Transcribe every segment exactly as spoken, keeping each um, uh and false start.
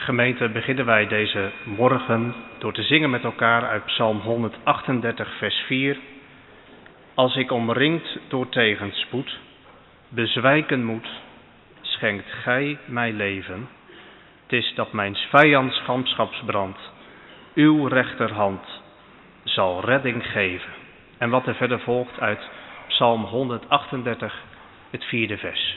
Gemeente, beginnen wij deze morgen door te zingen met elkaar uit Psalm honderdachtendertig, vers vier. Als ik omringd door tegenspoed bezwijken moet, schenkt gij mij leven. Het is dat mijn vijands gramschapsbrand uw rechterhand zal redding geven. En wat er verder volgt uit Psalm honderdachtendertig, het vierde vers.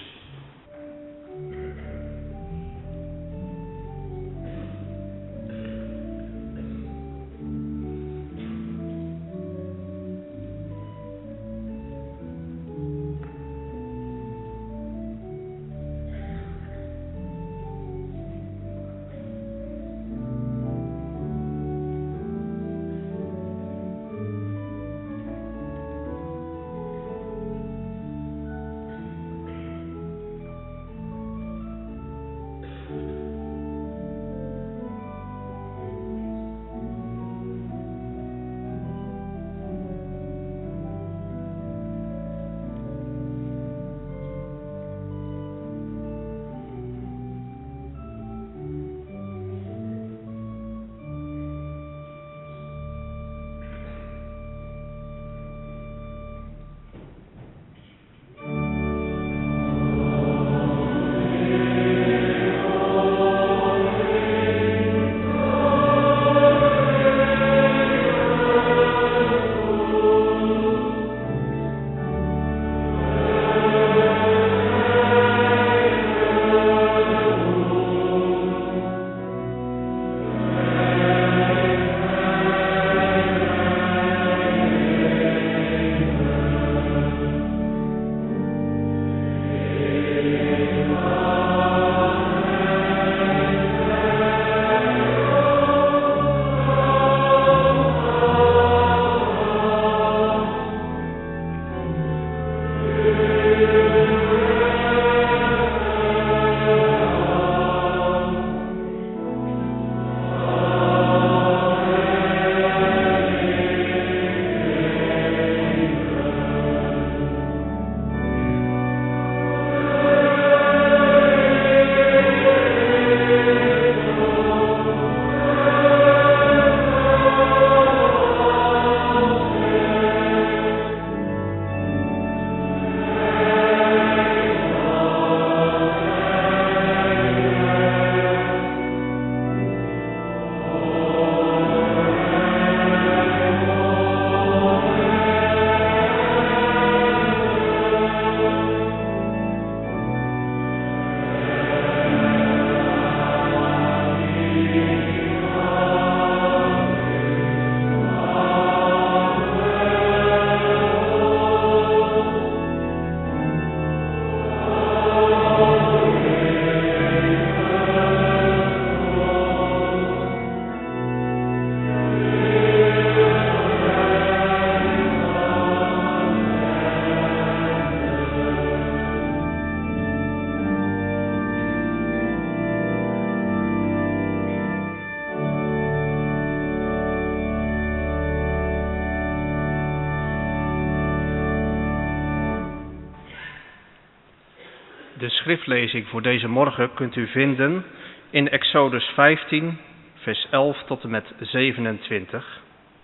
De schriftlezing voor deze morgen kunt u vinden in Exodus vijftien, vers elf tot en met zevenentwintig.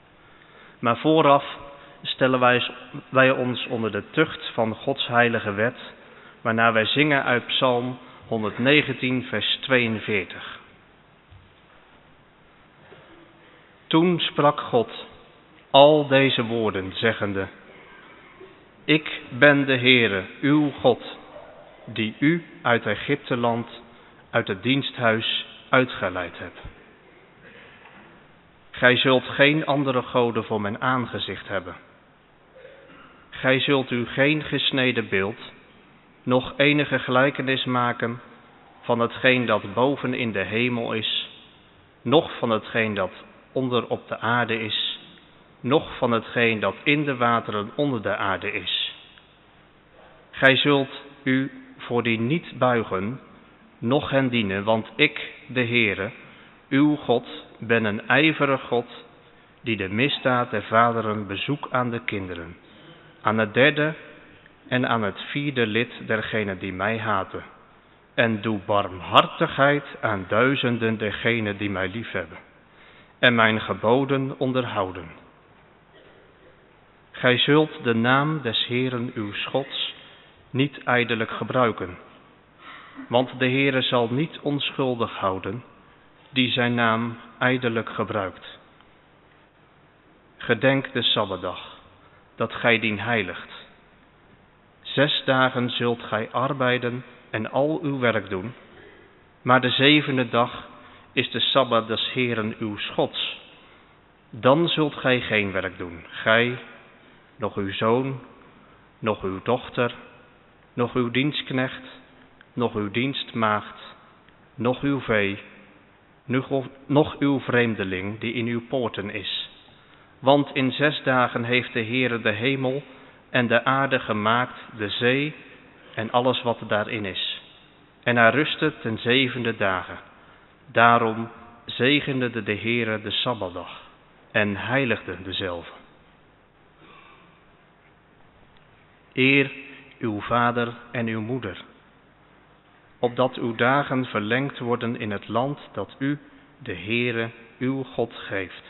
Maar vooraf stellen wij, wij ons onder de tucht van Gods heilige wet, waarna wij zingen uit Psalm honderdnegentien, vers tweeënveertig. Toen sprak God al deze woorden, zeggende: Ik ben de Heere, uw God, die u uit Egypteland, uit het diensthuis uitgeleid hebt. Gij zult geen andere goden voor mijn aangezicht hebben. Gij zult u geen gesneden beeld, noch enige gelijkenis maken van hetgeen dat boven in de hemel is, noch van hetgeen dat onder op de aarde is, noch van hetgeen dat in de wateren onder de aarde is. Gij zult u voor die niet buigen, noch hen dienen, want ik, de Heere, uw God, ben een ijverig God, die de misdaad der vaderen bezoek aan de kinderen, aan het derde en aan het vierde lid dergenen die mij haten, en doe barmhartigheid aan duizenden degenen die mij liefhebben en mijn geboden onderhouden. Gij zult de naam des Heeren uw Gods niet ijdelijk gebruiken, want de Heere zal niet onschuldig houden die zijn naam ijdelijk gebruikt. Gedenk de Sabbatdag, dat gij dien heiligt. Zes dagen zult gij arbeiden en al uw werk doen, maar de zevende dag is de Sabbat des Heeren uw Gods. Dan zult gij geen werk doen, gij, nog uw zoon, nog uw dochter, nog uw dienstknecht, nog uw dienstmaagd, nog uw vee, nog uw vreemdeling die in uw poorten is. Want in zes dagen heeft de Heere de hemel en de aarde gemaakt, de zee en alles wat daarin is. En hij rustte ten zevende dagen. Daarom zegende de Heere de Sabbatdag en heiligde dezelve. Eer uw vader en uw moeder, opdat uw dagen verlengd worden in het land dat u, de Heere, uw God geeft.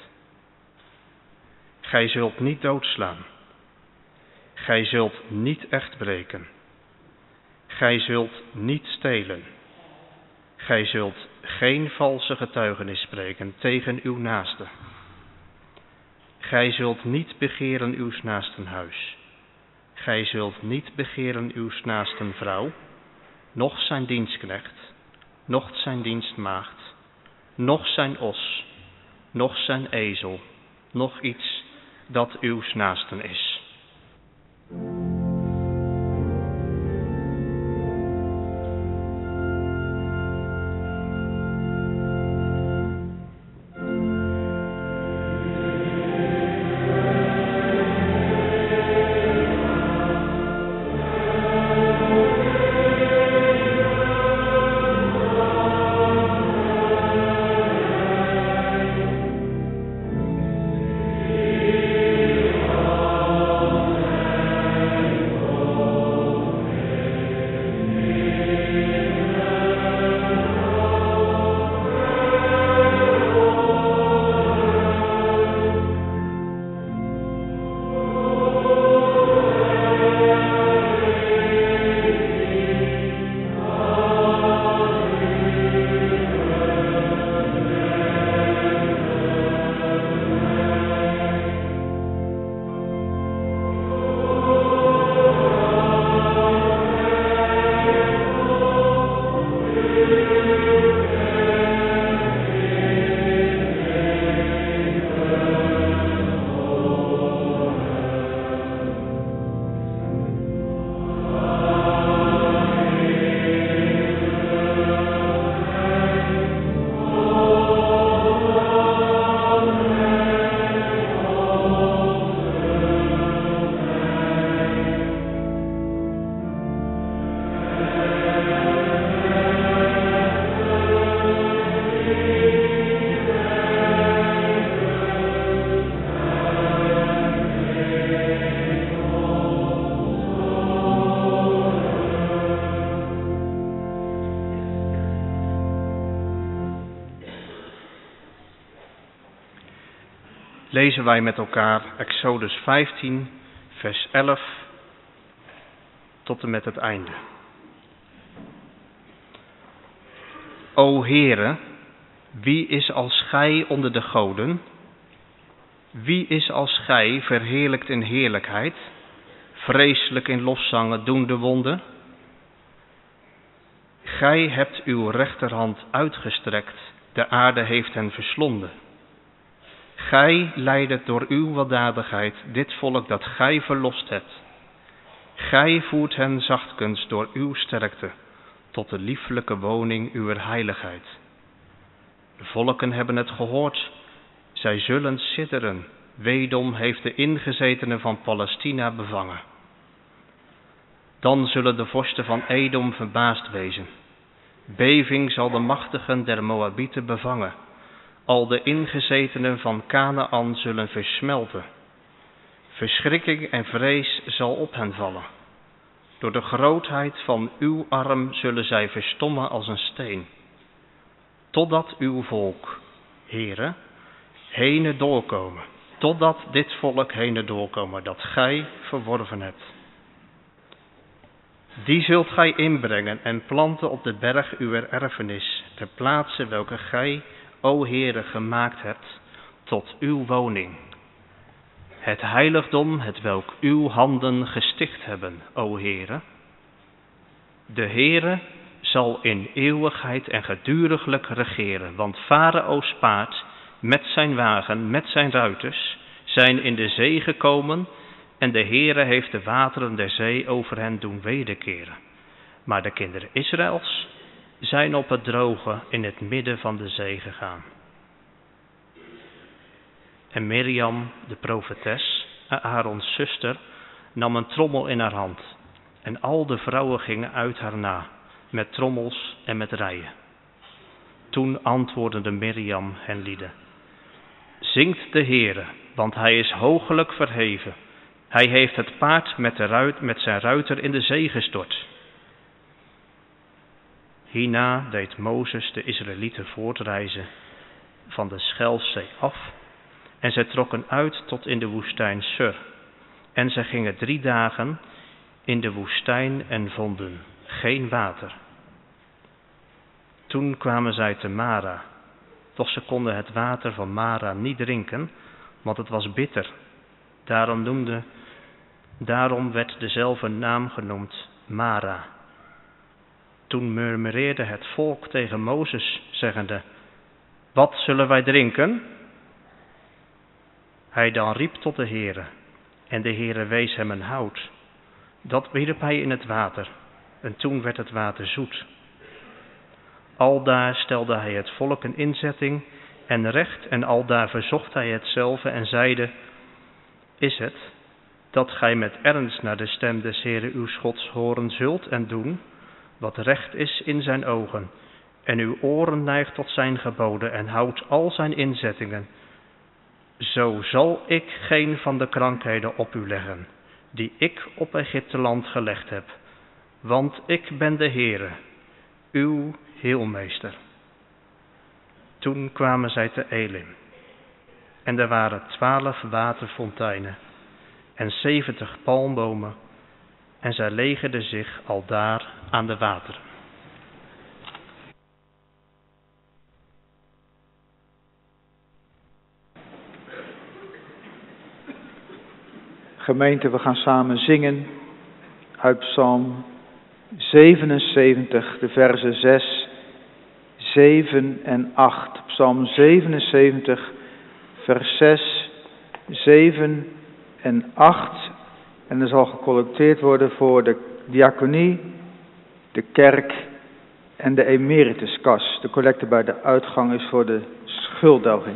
Gij zult niet doodslaan. Gij zult niet echtbreken. Gij zult niet stelen. Gij zult geen valse getuigenis spreken tegen uw naaste. Gij zult niet begeren uws naasten huis. Gij zult niet begeren uws naasten vrouw, noch zijn dienstknecht, noch zijn dienstmaagd, noch zijn os, noch zijn ezel, noch iets dat uws naasten is. Lezen wij met elkaar Exodus vijftien, vers elf tot en met het einde. O Heere, wie is als gij onder de goden? Wie is als gij verheerlijkt in heerlijkheid, vreselijk in lofzangen doende wonden? Gij hebt uw rechterhand uitgestrekt, de aarde heeft hen verslonden. Gij leidet door uw weldadigheid dit volk dat gij verlost hebt. Gij voert hen zachtkens door uw sterkte tot de lieflijke woning uwer heiligheid. De volken hebben het gehoord, zij zullen sidderen. Wedom heeft de ingezetenen van Palestina bevangen. Dan zullen de vorsten van Edom verbaasd wezen. Beving zal de machtigen der Moabieten bevangen. Al de ingezetenen van Kanaan zullen versmelten. Verschrikking en vrees zal op hen vallen. Door de grootheid van uw arm zullen zij verstommen als een steen. Totdat uw volk, Heere, henen doorkomen. Totdat dit volk henen doorkomen dat gij verworven hebt. Die zult gij inbrengen en planten op de berg uw erfenis, ter plaatse welke gij, o Heere, gemaakt hebt, tot uw woning. Het heiligdom, het welk uw handen gesticht hebben, o Heere. De Heere zal in eeuwigheid en geduriglijk regeren, want Farao's paard met zijn wagen, met zijn ruiters, zijn in de zee gekomen en de Heere heeft de wateren der zee over hen doen wederkeren. Maar de kinderen Israëls zijn op het droge in het midden van de zee gegaan. En Mirjam, de profetes, Aarons zuster, nam een trommel in haar hand. En al de vrouwen gingen uit haar na, met trommels en met rijen. Toen antwoordde Mirjam hen lieden. Zingt de Heere, want hij is hoogelijk verheven. Hij heeft het paard met, de ruit, met zijn ruiter in de zee gestort. Hierna deed Mozes de Israëlieten voortreizen van de Schelfzee af. En zij trokken uit tot in de woestijn Sur. En zij gingen drie dagen in de woestijn en vonden geen water. Toen kwamen zij te Mara. Doch ze konden het water van Mara niet drinken, want het was bitter. Daarom, noemde, daarom werd dezelfde naam genoemd Mara. Toen murmureerde het volk tegen Mozes, zeggende, wat zullen wij drinken? Hij dan riep tot de Heere, en de Heere wees hem een hout. Dat wierp hij in het water, en toen werd het water zoet. Aldaar stelde hij het volk een inzetting en recht, en aldaar verzocht hij hetzelfde en zeide, is het dat gij met ernst naar de stem des Heere uw Gods horen zult en doen, wat recht is in zijn ogen, en uw oren neigt tot zijn geboden en houdt al zijn inzettingen, zo zal ik geen van de krankheden op u leggen, die ik op Egypteland gelegd heb, want ik ben de Heere, uw heelmeester. Toen kwamen zij te Elim, en er waren twaalf waterfonteinen en zeventig palmbomen, en zij legerden zich aldaar aan de wateren. Gemeente, we gaan samen zingen uit Psalm zevenenzeventig, de verzen zes, zeven en acht. Psalm zevenenzeventig, vers zes, zeven en acht. En er zal gecollecteerd worden voor de diaconie, de kerk en de emerituskas. De collecte bij de uitgang is voor de schulddelging.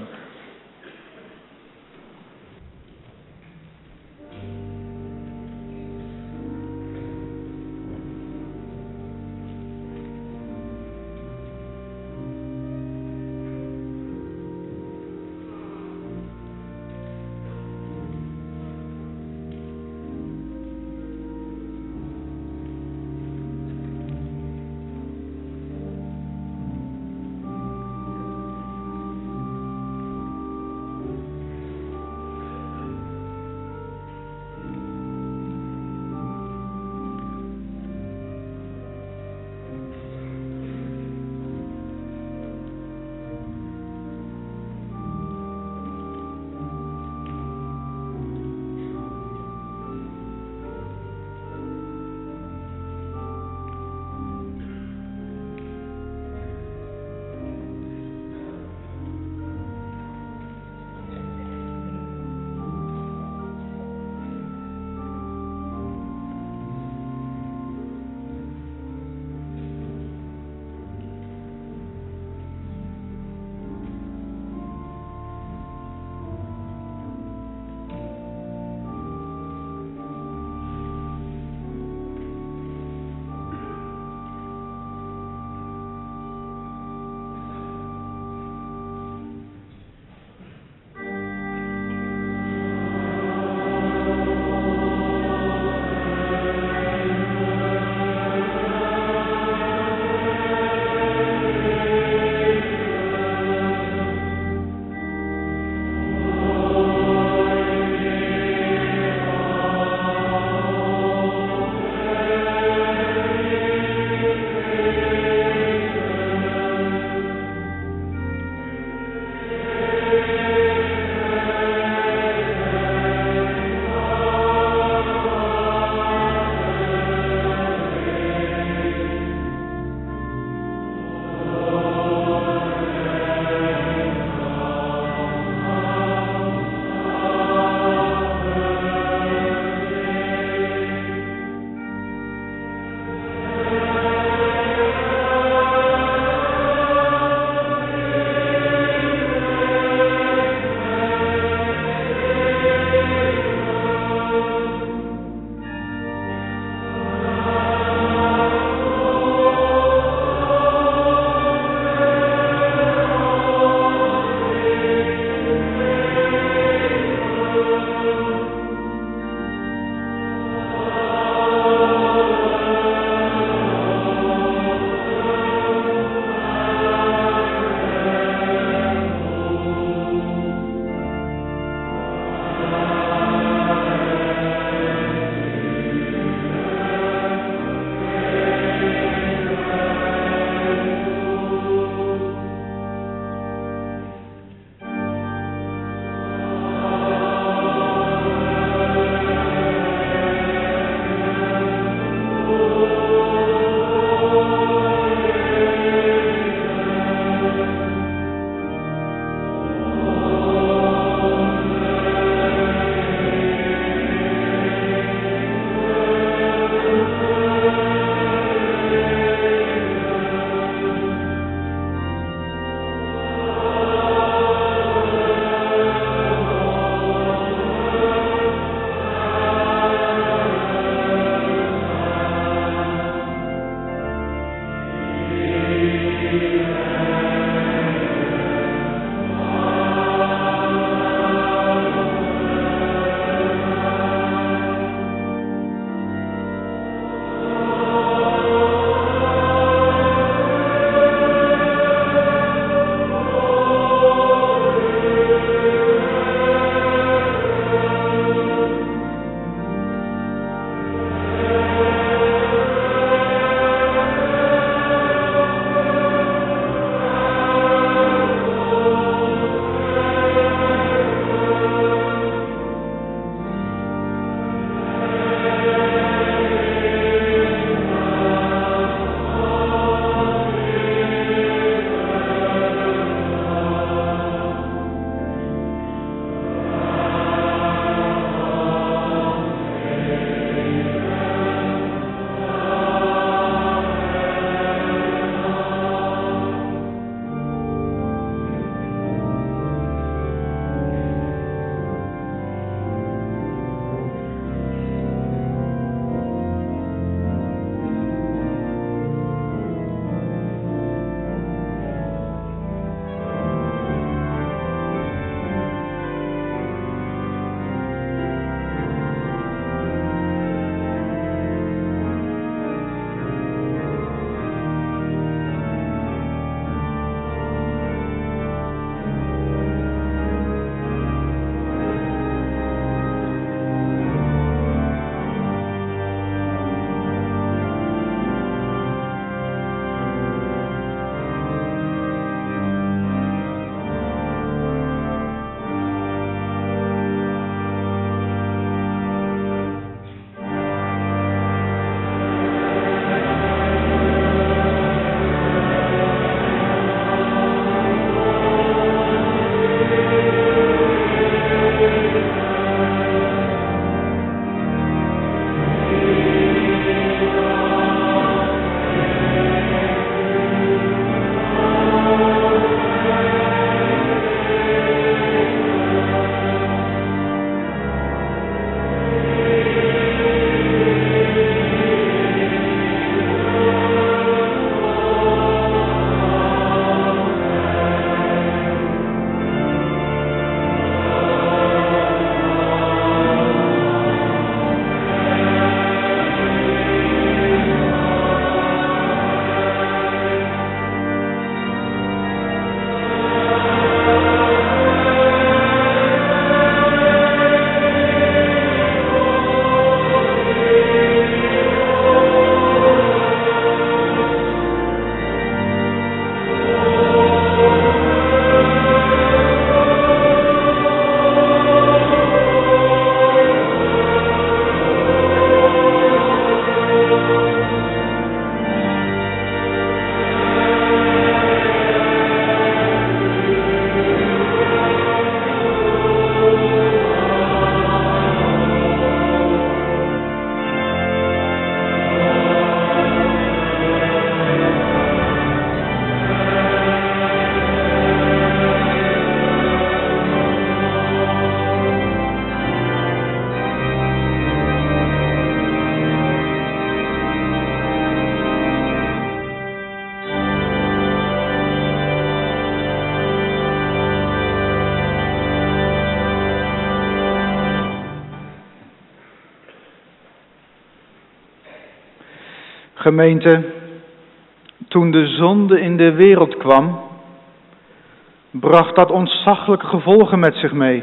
Gemeente, toen de zonde in de wereld kwam, bracht dat ontzaglijke gevolgen met zich mee.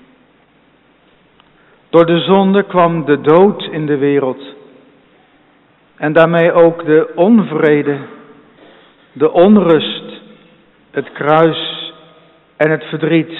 Door de zonde kwam de dood in de wereld. En daarmee ook de onvrede, de onrust, het kruis en het verdriet.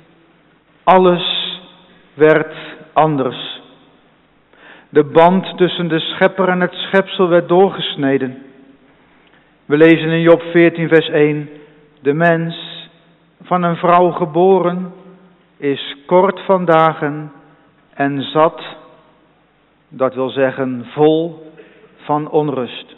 Alles werd anders. De band tussen de schepper en het schepsel werd doorgesneden. We lezen in Job veertien vers één. De mens, van een vrouw geboren, is kort van dagen en zat, dat wil zeggen vol van onrust.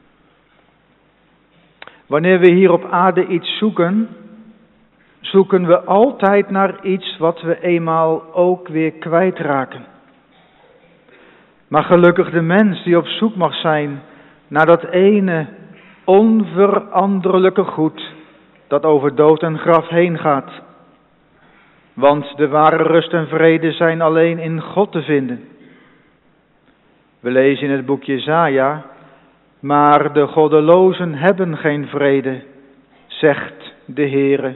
Wanneer we hier op aarde iets zoeken, zoeken we altijd naar iets wat we eenmaal ook weer kwijtraken. Maar gelukkig de mens die op zoek mag zijn naar dat ene onveranderlijke goed dat over dood en graf heen gaat. Want de ware rust en vrede zijn alleen in God te vinden. We lezen in het boek Jesaja, maar de goddelozen hebben geen vrede, zegt de Heere.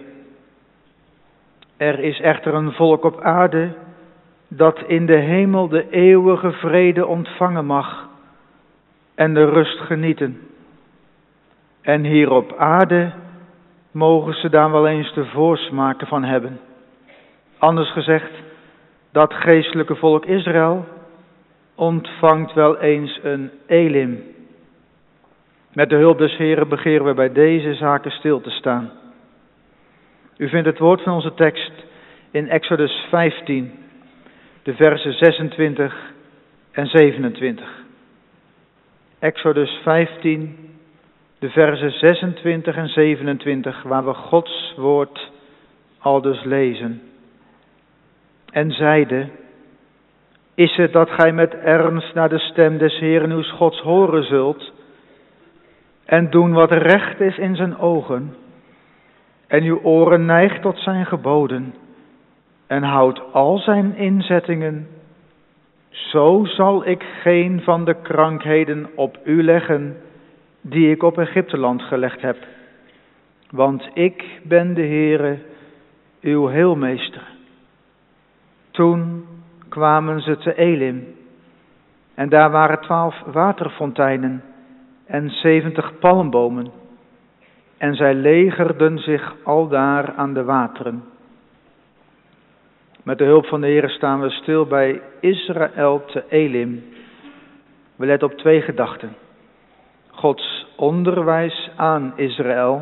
Er is echter een volk op aarde dat in de hemel de eeuwige vrede ontvangen mag en de rust genieten. En hier op aarde mogen ze daar wel eens de voorsmaken van hebben. Anders gezegd, dat geestelijke volk Israël ontvangt wel eens een Elim. Met de hulp des Heren begeren we bij deze zaken stil te staan. U vindt het woord van onze tekst in Exodus vijftien, de versen zesentwintig en zevenentwintig. Exodus vijftien, de versen zesentwintig en zevenentwintig, waar we Gods woord aldus lezen. En zeide, is het dat gij met ernst naar de stem des Heeren uws Gods horen zult, en doen wat recht is in zijn ogen, en uw oren neigt tot zijn geboden, en houdt al zijn inzettingen, zo zal ik geen van de krankheden op u leggen, die ik op Egypteland gelegd heb. Want ik ben de Heere, uw heelmeester. Toen kwamen ze te Elim, en daar waren twaalf waterfonteinen en zeventig palmbomen, en zij legerden zich aldaar aan de wateren. Met de hulp van de Heere staan we stil bij Israël te Elim. We letten op twee gedachten. Gods onderwijs aan Israël.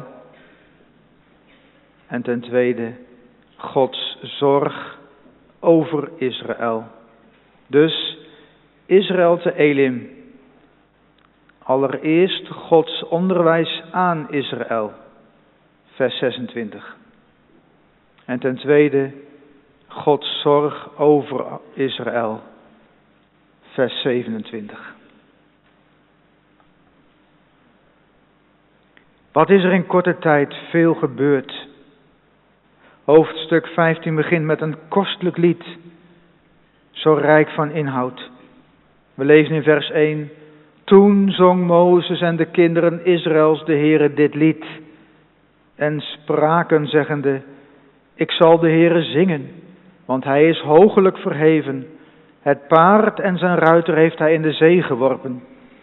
En ten tweede, Gods zorg over Israël. Dus Israël te Elim. Allereerst Gods onderwijs aan Israël. Vers zesentwintig. En ten tweede, Gods zorg over Israël. Vers zevenentwintig. Wat is er in korte tijd veel gebeurd? Hoofdstuk vijftien begint met een kostelijk lied, zo rijk van inhoud. We lezen in vers één, toen zong Mozes en de kinderen Israëls de Heere dit lied, en spraken zeggende, ik zal de Heere zingen, want hij is hoogelijk verheven. Het paard en zijn ruiter heeft hij in de zee geworpen.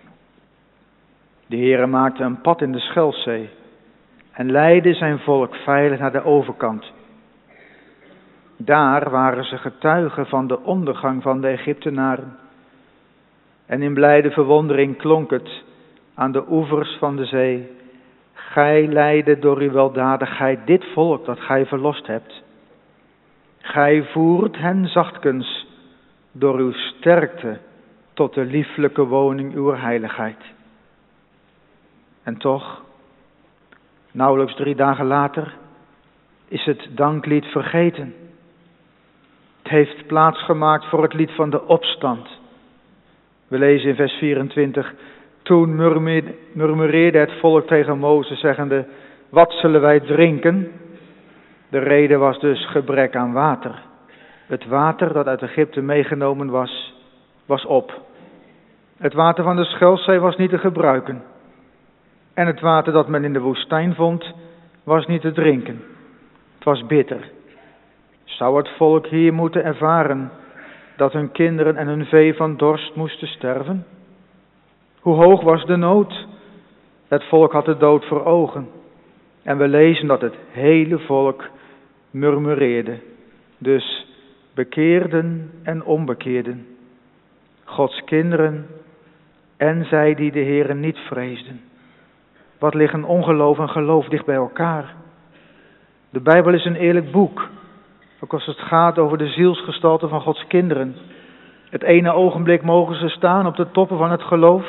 De Heere maakte een pad in de Schelfzee en leidde zijn volk veilig naar de overkant. Daar waren ze getuigen van de ondergang van de Egyptenaren. En in blijde verwondering klonk het aan de oevers van de zee. Gij leidde door uw weldadigheid dit volk dat gij verlost hebt. Gij voert hen zachtkens door uw sterkte tot de lieflijke woning uw heiligheid. En toch, nauwelijks drie dagen later, is het danklied vergeten. Het heeft plaatsgemaakt voor het lied van de opstand. We lezen in vers vierentwintig, toen murmureerde het volk tegen Mozes, zeggende, wat zullen wij drinken? De reden was dus gebrek aan water. Het water dat uit Egypte meegenomen was, was op. Het water van de Schelfzee was niet te gebruiken. En het water dat men in de woestijn vond, was niet te drinken. Het was bitter. Zou het volk hier moeten ervaren dat hun kinderen en hun vee van dorst moesten sterven? Hoe hoog was de nood? Het volk had de dood voor ogen. En we lezen dat het hele volk murmureerde. Dus bekeerden en onbekeerden. Gods kinderen en zij die de Heere niet vreesden. Wat liggen ongeloof en geloof dicht bij elkaar? De Bijbel is een eerlijk boek. Ook als het gaat over de zielsgestalte van Gods kinderen. Het ene ogenblik mogen ze staan op de toppen van het geloof.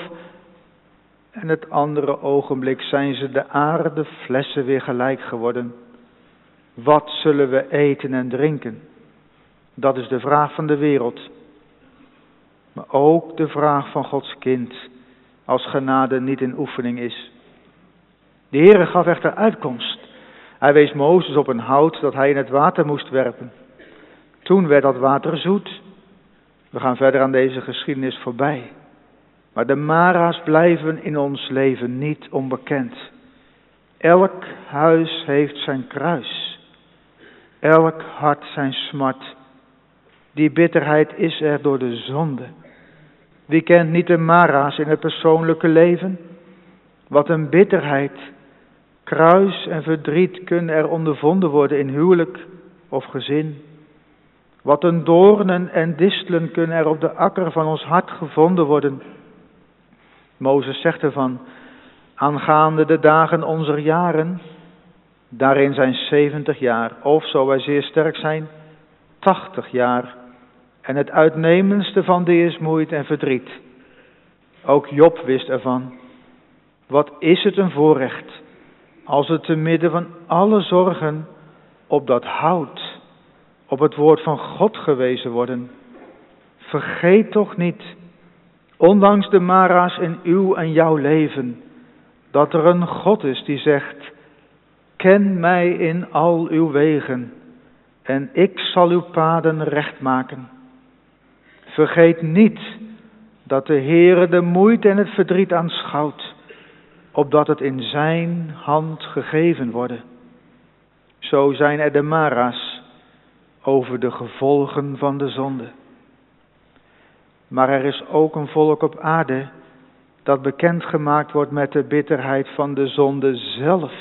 En het andere ogenblik zijn ze de aarde flessen weer gelijk geworden. Wat zullen we eten en drinken? Dat is de vraag van de wereld. Maar ook de vraag van Gods kind, als genade niet in oefening is. De Heere gaf echter uitkomst. Hij wees Mozes op een hout dat hij in het water moest werpen. Toen werd dat water zoet. We gaan verder aan deze geschiedenis voorbij. Maar de Mara's blijven in ons leven niet onbekend. Elk huis heeft zijn kruis. Elk hart zijn smart. Die bitterheid is er door de zonde. Wie kent niet de Mara's in het persoonlijke leven? Wat een bitterheid, kruis en verdriet kunnen er ondervonden worden in huwelijk of gezin. Wat een doornen en distelen kunnen er op de akker van ons hart gevonden worden. Mozes zegt ervan, aangaande de dagen onzer jaren, daarin zijn zeventig jaar, of zo wij zeer sterk zijn, tachtig jaar. En het uitnemendste van die is moeite en verdriet. Ook Job wist ervan. Wat is het een voorrecht, als we te midden van alle zorgen op dat hout, op het woord van God gewezen worden. Vergeet toch niet, ondanks de Mara's in uw en jouw leven, dat er een God is die zegt, ken mij in al uw wegen en ik zal uw paden recht maken. Vergeet niet dat de Heere de moeite en het verdriet aanschouwt, opdat het in zijn hand gegeven worden. Zo zijn er de Mara's over de gevolgen van de zonde. Maar er is ook een volk op aarde dat bekendgemaakt wordt met de bitterheid van de zonde zelf.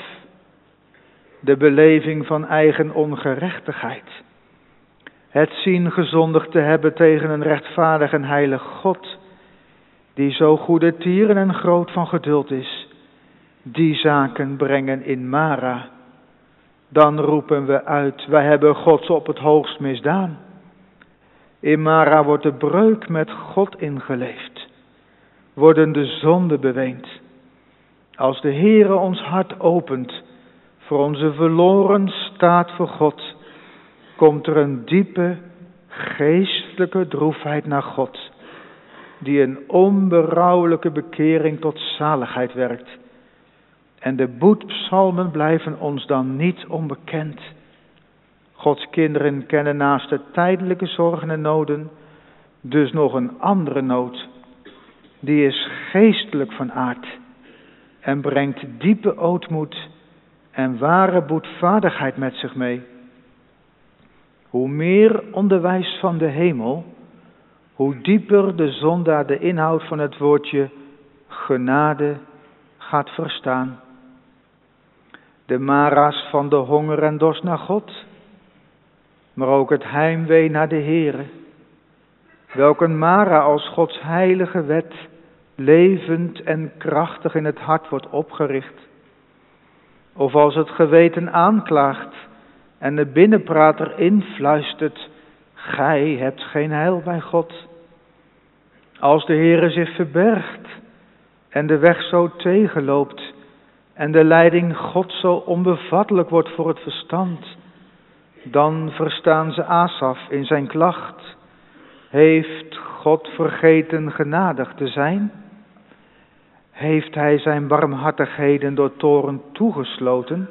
De beleving van eigen ongerechtigheid. Het zien gezondigd te hebben tegen een rechtvaardig en heilig God, die zo goede tieren en groot van geduld is. Die zaken brengen in Mara. Dan roepen we uit, wij hebben God op het hoogst misdaan. In Mara wordt de breuk met God ingeleefd. Worden de zonden beweend. Als de Heere ons hart opent voor onze verloren staat voor God, komt er een diepe geestelijke droefheid naar God, die een onberouwelijke bekering tot zaligheid werkt. En de boetpsalmen blijven ons dan niet onbekend. Gods kinderen kennen naast de tijdelijke zorgen en noden dus nog een andere nood. Die is geestelijk van aard en brengt diepe ootmoed en ware boetvaardigheid met zich mee. Hoe meer onderwijs van de hemel, hoe dieper de zondaar de inhoud van het woordje genade gaat verstaan. De Mara's van de honger en dorst naar God, maar ook het heimwee naar de Heere. Welk een Mara als Gods heilige wet levend en krachtig in het hart wordt opgericht. Of als het geweten aanklaagt en de binnenprater influistert, gij hebt geen heil bij God. Als de Heere zich verbergt en de weg zo tegenloopt en de leiding God zo onbevattelijk wordt voor het verstand, dan verstaan ze Asaf in zijn klacht. Heeft God vergeten genadig te zijn? Heeft hij zijn barmhartigheden door toorn toegesloten?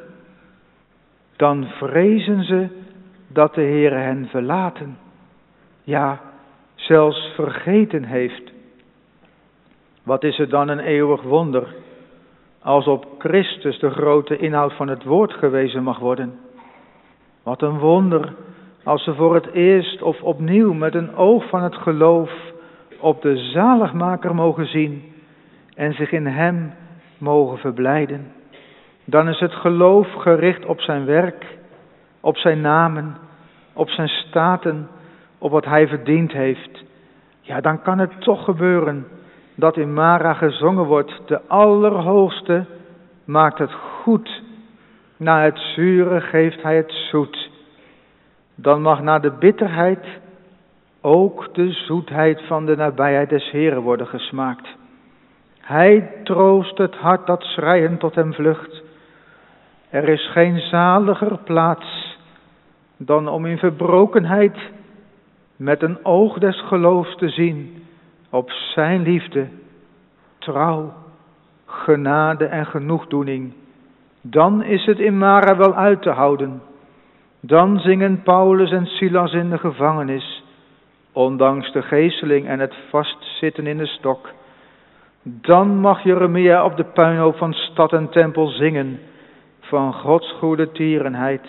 Dan vrezen ze dat de Heere hen verlaten. Ja, zelfs vergeten heeft. Wat is het dan een eeuwig wonder, als op Christus de grote inhoud van het woord gewezen mag worden. Wat een wonder, als ze voor het eerst of opnieuw met een oog van het geloof op de zaligmaker mogen zien en zich in hem mogen verblijden. Dan is het geloof gericht op zijn werk, op zijn namen, op zijn staten, op wat hij verdiend heeft. Ja, dan kan het toch gebeuren dat in Mara gezongen wordt: de Allerhoogste maakt het goed, na het zure geeft hij het zoet. Dan mag na de bitterheid ook de zoetheid van de nabijheid des Heeren worden gesmaakt. Hij troost het hart dat schreiend tot hem vlucht. Er is geen zaliger plaats dan om in verbrokenheid met een oog des geloofs te zien op zijn liefde, trouw, genade en genoegdoening. Dan is het in Mara wel uit te houden. Dan zingen Paulus en Silas in de gevangenis, ondanks de geeseling en het vastzitten in de stok. Dan mag Jeremia op de puinhoop van stad en tempel zingen van Gods goede tierenheid.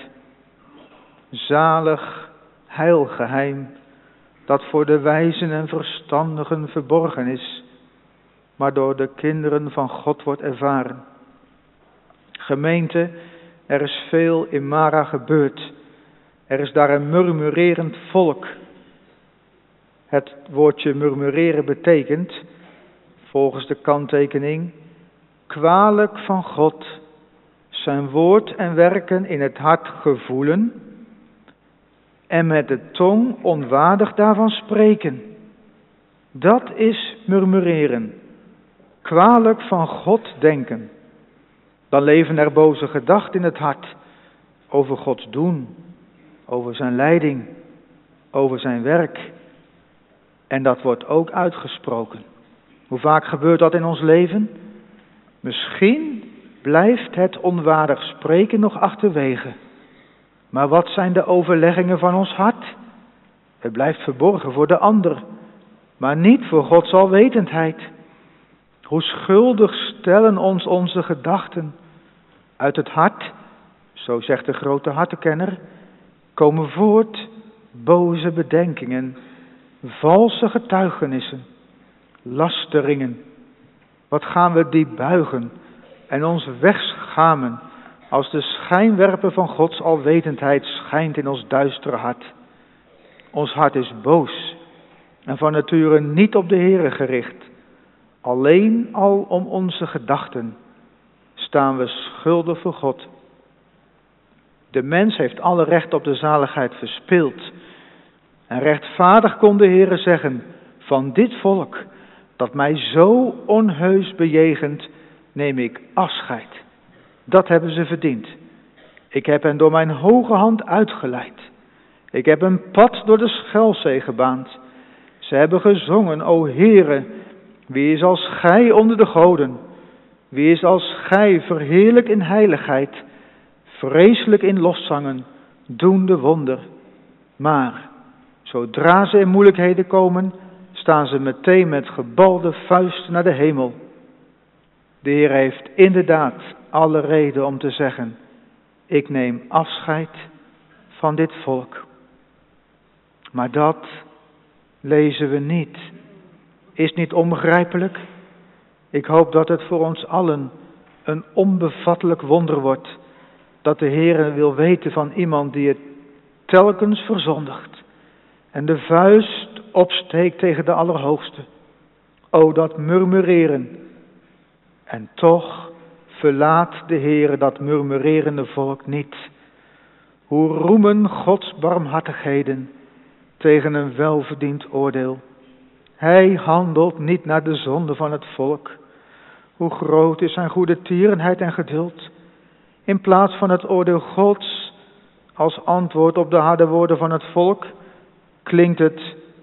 Zalig heilgeheim, dat voor de wijzen en verstandigen verborgen is, maar door de kinderen van God wordt ervaren. Gemeente, er is veel in Mara gebeurd. Er is daar een murmurerend volk. Het woordje murmureren betekent, volgens de kanttekening, kwalijk van God, zijn woord en werken in het hart gevoelen en met de tong onwaardig daarvan spreken. Dat is murmureren. Kwalijk van God denken. Dan leven er boze gedachten in het hart over Gods doen, over zijn leiding, over zijn werk. En dat wordt ook uitgesproken. Hoe vaak gebeurt dat in ons leven? Misschien blijft het onwaardig spreken nog achterwege. Maar wat zijn de overleggingen van ons hart? Het blijft verborgen voor de ander, maar niet voor Gods alwetendheid. Hoe schuldig stellen ons onze gedachten. Uit het hart, zo zegt de grote hartenkenner, komen voort boze bedenkingen, valse getuigenissen, lasteringen. Wat gaan we die buigen en ons wegschamen als de schijnwerper van Gods alwetendheid schijnt in ons duistere hart. Ons hart is boos en van nature niet op de Heere gericht. Alleen al om onze gedachten staan we schuldig voor God. De mens heeft alle recht op de zaligheid verspeeld. En rechtvaardig kon de Heere zeggen: van dit volk dat mij zo onheus bejegent, neem ik afscheid. Dat hebben ze verdiend. Ik heb hen door mijn hoge hand uitgeleid. Ik heb een pad door de Schelzee gebaand. Ze hebben gezongen: o Heere, wie is als gij onder de goden? Wie is als gij verheerlijk in heiligheid, vreselijk in lofzangen, doende wonder? Maar zodra ze in moeilijkheden komen, staan ze meteen met gebalde vuisten naar de hemel. De Heer heeft inderdaad alle reden om te zeggen: ik neem afscheid van dit volk. Maar dat lezen we niet. Is niet onbegrijpelijk? Ik hoop dat het voor ons allen een onbevattelijk wonder wordt, dat de Heer wil weten van iemand die het telkens verzondigt en de vuist opsteekt tegen de Allerhoogste. O, dat murmureren. En toch verlaat de Heer dat murmurerende volk niet. Hoe roemen Gods barmhartigheden tegen een welverdiend oordeel. Hij handelt niet naar de zonde van het volk. Hoe groot is zijn goede tierenheid en geduld. In plaats van het oordeel Gods als antwoord op de harde woorden van het volk, klinkt het: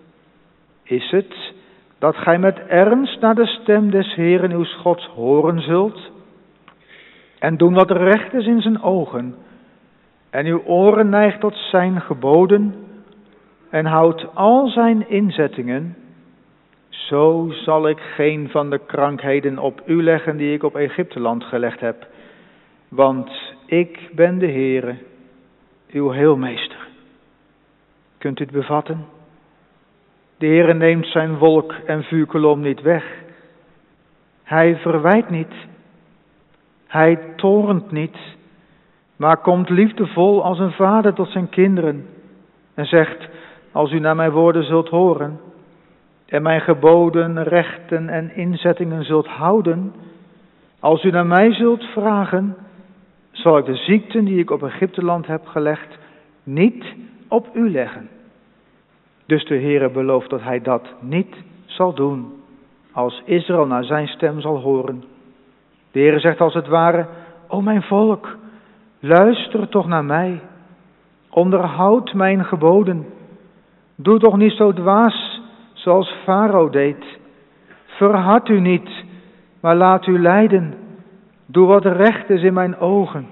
is het dat gij met ernst naar de stem des Heeren uws Gods horen zult en doen wat recht is in zijn ogen en uw oren neigt tot zijn geboden en houdt al zijn inzettingen zo zal ik geen van de krankheden op u leggen die ik op Egypteland gelegd heb. Want ik ben de Heere, uw heelmeester. Kunt u het bevatten? De Heere neemt zijn wolk en vuurkolom niet weg. Hij verwijt niet. Hij toornt niet, maar komt liefdevol als een vader tot zijn kinderen en zegt, als u naar mijn woorden zult horen en mijn geboden, rechten en inzettingen zult houden, als u naar mij zult vragen, zal ik de ziekten die ik op Egypteland heb gelegd niet op u leggen. Dus de Heere belooft dat hij dat niet zal doen, als Israël naar zijn stem zal horen. De Heere zegt als het ware, o mijn volk, luister toch naar mij, onderhoud mijn geboden, doe toch niet zo dwaas zoals Farao deed, verhard u niet, maar laat u leiden, doe wat recht is in mijn ogen.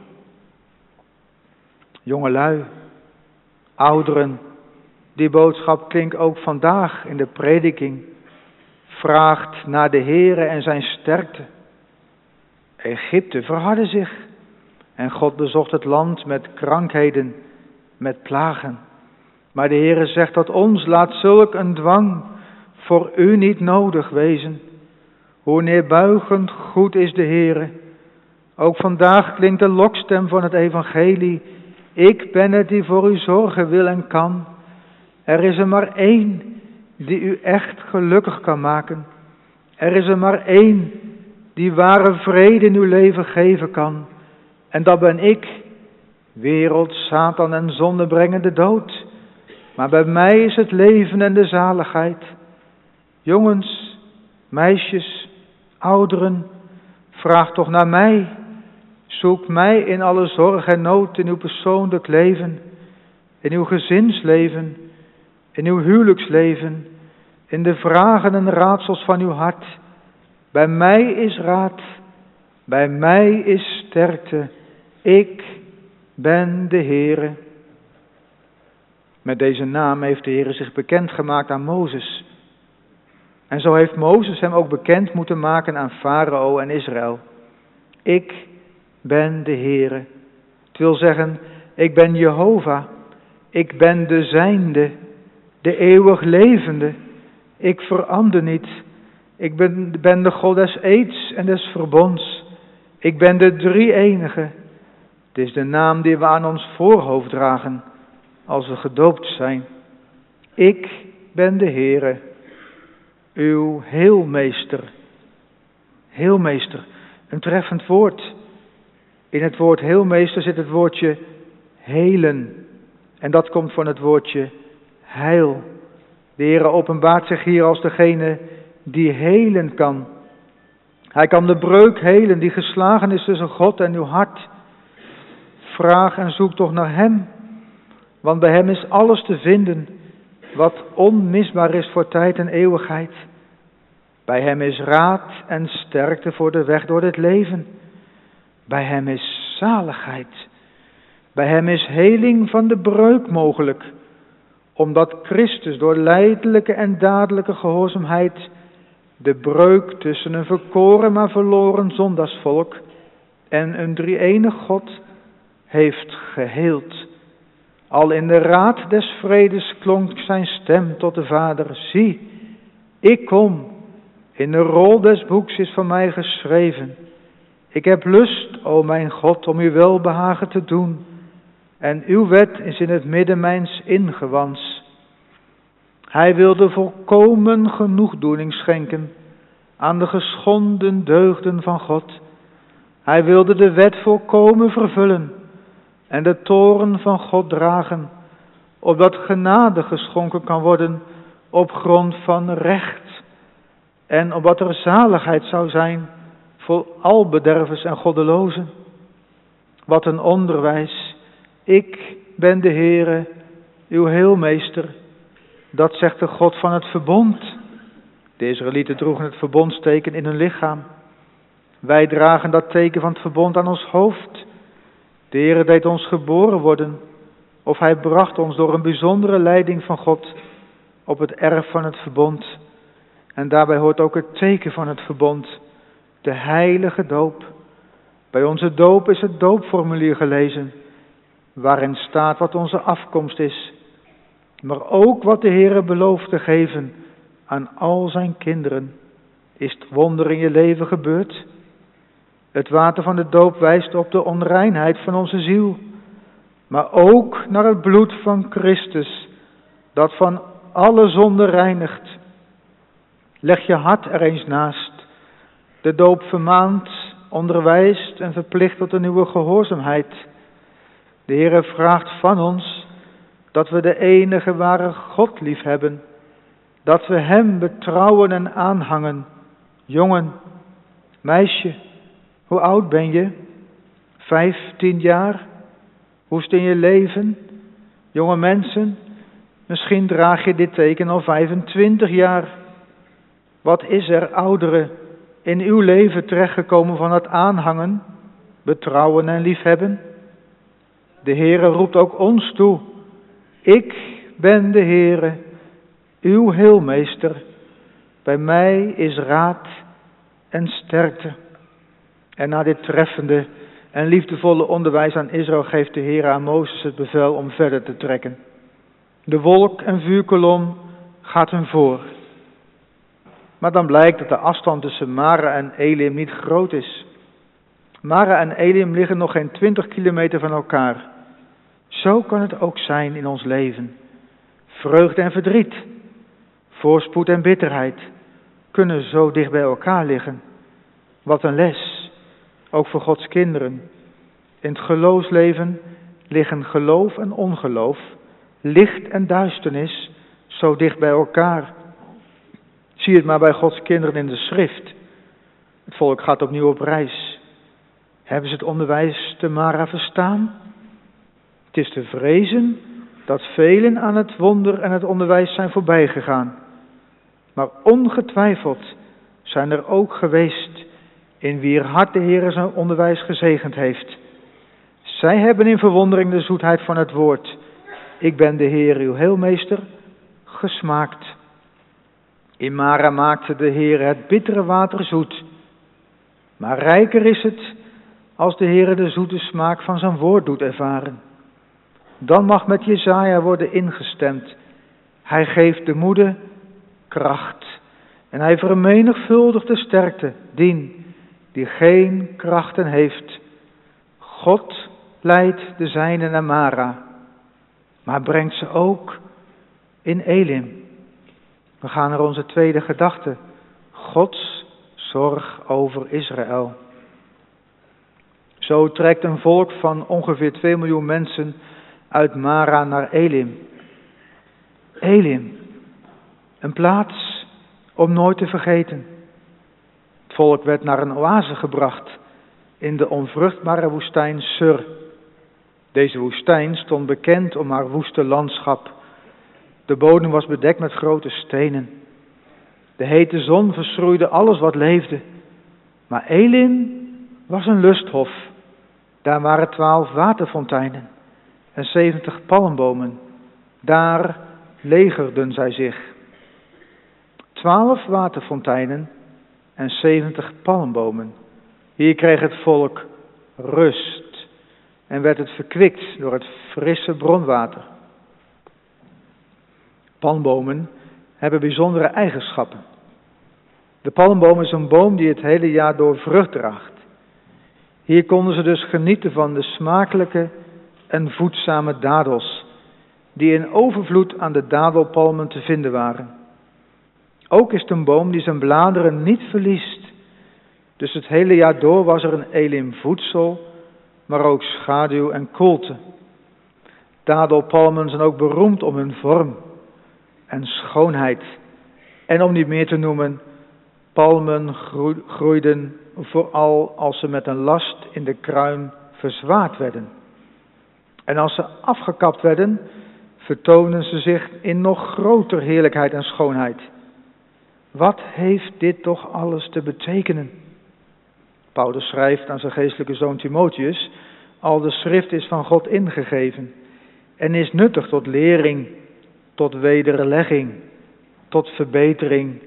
Jongelui, ouderen, die boodschap klinkt ook vandaag in de prediking, vraagt naar de Heere en zijn sterkte. Egypte verhardde zich en God bezocht het land met krankheden, met plagen. Maar de Heere zegt tot ons, laat zulk een dwang voor u niet nodig wezen. Hoe neerbuigend goed is de Heere. Ook vandaag klinkt de lokstem van het evangelie. Ik ben het die voor u zorgen wil en kan. Er is er maar één die u echt gelukkig kan maken. Er is er maar één die ware vrede in uw leven geven kan. En dat ben ik, wereld, Satan en zonde brengen de dood. Maar bij mij is het leven en de zaligheid. Jongens, meisjes, ouderen, vraag toch naar mij. Zoek mij in alle zorg en nood in uw persoonlijk leven, in uw gezinsleven, in uw huwelijksleven, in de vragen en raadsels van uw hart. Bij mij is raad, bij mij is sterkte. Ik ben de Heere. Met deze naam heeft de Heere zich bekendgemaakt aan Mozes. En zo heeft Mozes hem ook bekend moeten maken aan Farao en Israël. Ik ben de Heere. Het wil zeggen, ik ben Jehovah. Ik ben de zijnde, de eeuwig levende. Ik verander niet. Ik ben, ben de God des eeds en des verbonds. Ik ben de drie-enige. Het is de naam die we aan ons voorhoofd dragen als we gedoopt zijn. Ik ben de Heere, uw heelmeester. Heelmeester, een treffend woord. In het woord heelmeester zit het woordje helen. En dat komt van het woordje heil. De Heere openbaart zich hier als degene die helen kan. Hij kan de breuk helen die geslagen is tussen God en uw hart. Vraag en zoek toch naar hem. Want bij hem is alles te vinden wat onmisbaar is voor tijd en eeuwigheid. Bij hem is raad en sterkte voor de weg door dit leven. Bij hem is zaligheid. Bij hem is heling van de breuk mogelijk. Omdat Christus door lijdelijke en dadelijke gehoorzaamheid de breuk tussen een verkoren maar verloren zondaarsvolk en een drie-enig God heeft geheeld. Al in de raad des vredes klonk zijn stem tot de Vader. Zie, ik kom, in de rol des boeks is van mij geschreven. Ik heb lust, o mijn God, om uw welbehagen te doen. En uw wet is in het midden mijns ingewans. Hij wilde volkomen genoegdoening schenken aan de geschonden deugden van God. Hij wilde de wet volkomen vervullen en de toorn van God dragen, opdat genade geschonken kan worden op grond van recht en opdat er zaligheid zou zijn voor al bedervers en goddelozen. Wat een onderwijs. Ik ben de Heere, uw heelmeester. Dat zegt de God van het verbond. De Israëlieten droegen het verbondsteken in hun lichaam. Wij dragen dat teken van het verbond aan ons hoofd. De Heere deed ons geboren worden, of hij bracht ons door een bijzondere leiding van God op het erf van het verbond. En daarbij hoort ook het teken van het verbond, de heilige doop. Bij onze doop is het doopformulier gelezen, waarin staat wat onze afkomst is, maar ook wat de Heere belooft te geven aan al zijn kinderen. Is het wonder in je leven gebeurd? Het water van de doop wijst op de onreinheid van onze ziel, maar ook naar het bloed van Christus, dat van alle zonde reinigt. Leg je hart er eens naast. De doop vermaant, onderwijst en verplicht tot een nieuwe gehoorzaamheid. De Heere vraagt van ons dat we de enige ware God lief hebben, dat we Hem betrouwen en aanhangen. Jongen, meisje, hoe oud ben je? Vijftien jaar? Hoe is het in je leven? Jonge mensen, misschien draag je dit teken al vijfentwintig jaar. Wat is er, ouderen, in uw leven terechtgekomen van het aanhangen, betrouwen en liefhebben? De Heere roept ook ons toe. Ik ben de Heere, uw heelmeester. Bij mij is raad en sterkte. En na dit treffende en liefdevolle onderwijs aan Israël geeft de Heere aan Mozes het bevel om verder te trekken. De wolk- en vuurkolom gaat hem voor. Maar dan blijkt dat de afstand tussen Mara en Elim niet groot is. Mara en Elim liggen nog geen twintig kilometer van elkaar. Zo kan het ook zijn in ons leven. Vreugde en verdriet, voorspoed en bitterheid kunnen zo dicht bij elkaar liggen. Wat een les, ook voor Gods kinderen. In het geloofsleven liggen geloof en ongeloof, licht en duisternis zo dicht bij elkaar. Zie het maar bij Gods kinderen in de schrift. Het volk gaat opnieuw op reis. Hebben ze het onderwijs te Mara verstaan? Het is te vrezen dat velen aan het wonder en het onderwijs zijn voorbij gegaan. Maar ongetwijfeld zijn er ook geweest in wier hart de Heer zijn onderwijs gezegend heeft. Zij hebben in verwondering de zoetheid van het woord, ik ben de Heer uw heelmeester, gesmaakt. In Mara maakte de Heer het bittere water zoet. Maar rijker is het als de Heer de zoete smaak van zijn woord doet ervaren. Dan mag met Jesaja worden ingestemd. Hij geeft de moede kracht. En hij vermenigvuldigt de sterkte, dien die geen krachten heeft. God leidt de zijnen naar Mara, maar brengt ze ook in Elim. We gaan naar onze tweede gedachte. Gods zorg over Israël. Zo trekt een volk van ongeveer twee miljoen mensen uit Mara naar Elim. Elim, een plaats om nooit te vergeten. Het volk werd naar een oase gebracht in de onvruchtbare woestijn Sur. Deze woestijn stond bekend om haar woeste landschap. De bodem was bedekt met grote stenen. De hete zon verschroeide alles wat leefde. Maar Elim was een lusthof. Daar waren twaalf waterfonteinen en zeventig palmbomen. Daar legerden zij zich. Twaalf waterfonteinen en zeventig palmbomen. Hier kreeg het volk rust en werd het verkwikt door het frisse bronwater. Palmbomen hebben bijzondere eigenschappen. De palmboom is een boom die het hele jaar door vrucht draagt. Hier konden ze dus genieten van de smakelijke en voedzame dadels, die in overvloed aan de dadelpalmen te vinden waren. Ook is het een boom die zijn bladeren niet verliest. Dus het hele jaar door was er een Elim voedsel, maar ook schaduw en koelte. Dadelpalmen zijn ook beroemd om hun vorm en schoonheid. En om niet meer te noemen, palmen groeiden vooral als ze met een last in de kruin verzwaard werden. En als ze afgekapt werden, vertoonden ze zich in nog groter heerlijkheid en schoonheid. Wat heeft dit toch alles te betekenen? Paulus schrijft aan zijn geestelijke zoon Timotheus, al de schrift is van God ingegeven en is nuttig tot lering, tot wederlegging, tot verbetering,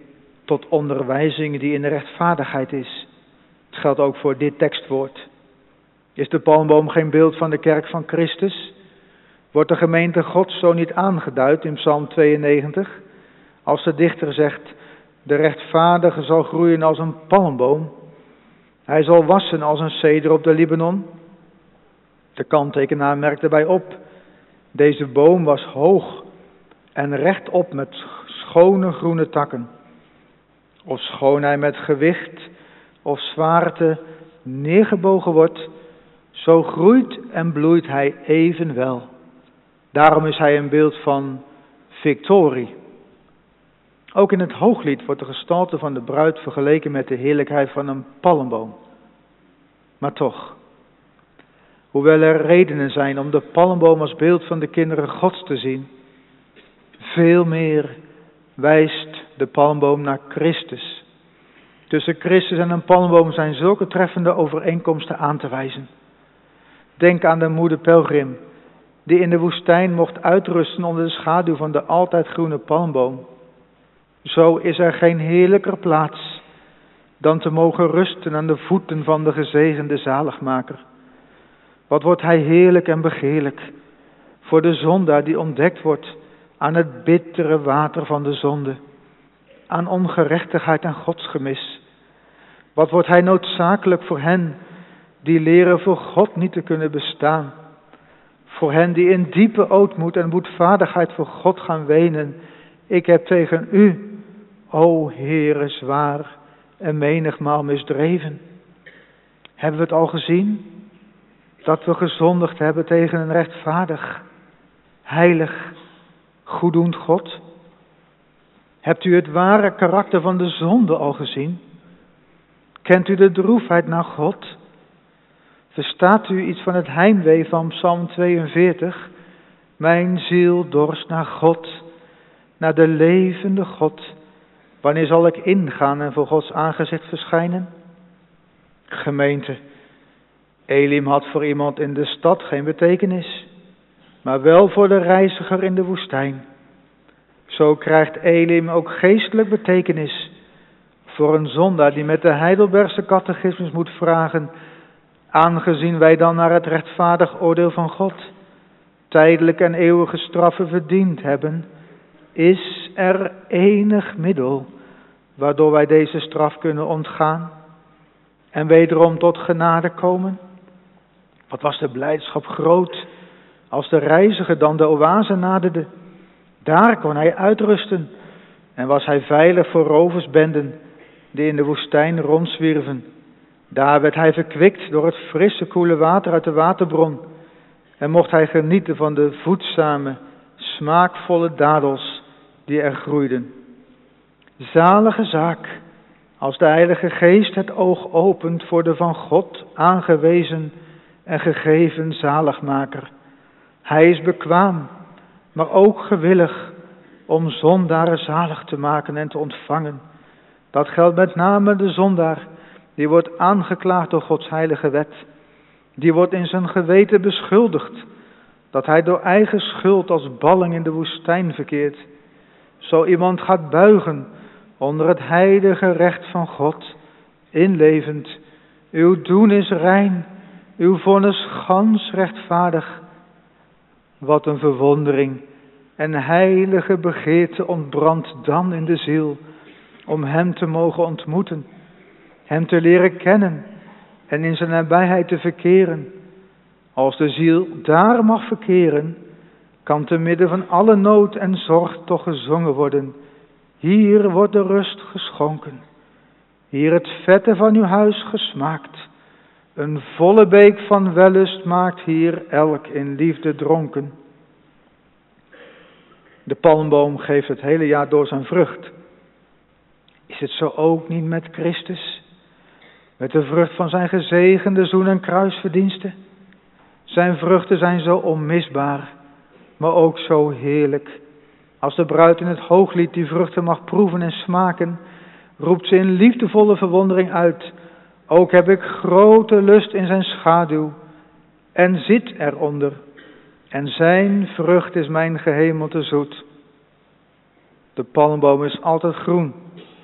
tot onderwijzing die in de rechtvaardigheid is. Het geldt ook voor dit tekstwoord. Is de palmboom geen beeld van de kerk van Christus? Wordt de gemeente Gods zo niet aangeduid in Psalm tweeënnegentig? Als de dichter zegt, de rechtvaardige zal groeien als een palmboom. Hij zal wassen als een ceder op de Libanon. De kanttekenaar merkt erbij op. Deze boom was hoog en rechtop met schone groene takken. Ofschoon hij met gewicht of zwaarte neergebogen wordt, zo groeit en bloeit hij evenwel. Daarom is hij een beeld van victorie. Ook in het Hooglied wordt de gestalte van de bruid vergeleken met de heerlijkheid van een palmboom. Maar toch, hoewel er redenen zijn om de palmboom als beeld van de kinderen Gods te zien, veel meer wijst de palmboom naar Christus. Tussen Christus en een palmboom zijn zulke treffende overeenkomsten aan te wijzen. Denk aan de moeder pelgrim, die in de woestijn mocht uitrusten onder de schaduw van de altijd groene palmboom. Zo is er geen heerlijker plaats dan te mogen rusten aan de voeten van de gezegende zaligmaker. Wat wordt hij heerlijk en begeerlijk voor de zondaar die ontdekt wordt aan het bittere water van de zonde, aan ongerechtigheid en godsgemis. Wat wordt hij noodzakelijk voor hen die leren voor God niet te kunnen bestaan, voor hen die in diepe ootmoed en boetvaardigheid voor God gaan wenen. Ik heb tegen u, o Heere, zwaar en menigmaal misdreven. Hebben we het al gezien? Dat we gezondigd hebben tegen een rechtvaardig, heilig, goeddoend God? Hebt u het ware karakter van de zonde al gezien? Kent u de droefheid naar God? Verstaat u iets van het heimwee van Psalm tweeënveertig? Mijn ziel dorst naar God, naar de levende God. Wanneer zal ik ingaan en voor Gods aangezicht verschijnen? Gemeente, Elim had voor iemand in de stad geen betekenis, maar wel voor de reiziger in de woestijn. Zo krijgt Elim ook geestelijk betekenis voor een zondaar die met de Heidelbergse catechismus moet vragen, aangezien wij dan naar het rechtvaardig oordeel van God tijdelijk en eeuwige straffen verdiend hebben, is er enig middel waardoor wij deze straf kunnen ontgaan en wederom tot genade komen? Wat was de blijdschap groot als de reiziger dan de oase naderde. Daar kon hij uitrusten en was hij veilig voor roversbenden die in de woestijn rondzwierven. Daar werd hij verkwikt door het frisse, koele water uit de waterbron en mocht hij genieten van de voedzame, smaakvolle dadels die er groeiden. Zalige zaak, als de Heilige Geest het oog opent voor de van God aangewezen en gegeven zaligmaker. Hij is bekwaam, maar ook gewillig om zondaren zalig te maken en te ontvangen. Dat geldt met name de zondaar, die wordt aangeklaagd door Gods heilige wet. Die wordt in zijn geweten beschuldigd dat hij door eigen schuld als balling in de woestijn verkeert. Zo iemand gaat buigen onder het heilige recht van God, inlevend. Uw doen is rein, uw vonnis gans rechtvaardig. Wat een verwondering en heilige begeerte ontbrandt dan in de ziel om hem te mogen ontmoeten, hem te leren kennen en in zijn nabijheid te verkeren. Als de ziel daar mag verkeren, kan te midden van alle nood en zorg toch gezongen worden. Hier wordt de rust geschonken, hier het vette van uw huis gesmaakt. Een volle beek van wellust maakt hier elk in liefde dronken. De palmboom geeft het hele jaar door zijn vrucht. Is het zo ook niet met Christus? Met de vrucht van zijn gezegende zoen- en kruisverdiensten? Zijn vruchten zijn zo onmisbaar, maar ook zo heerlijk. Als de bruid in het Hooglied die vruchten mag proeven en smaken, roept ze in liefdevolle verwondering uit: ook heb ik grote lust in zijn schaduw en zit eronder. En zijn vrucht is mijn gehemelte zoet. De palmboom is altijd groen.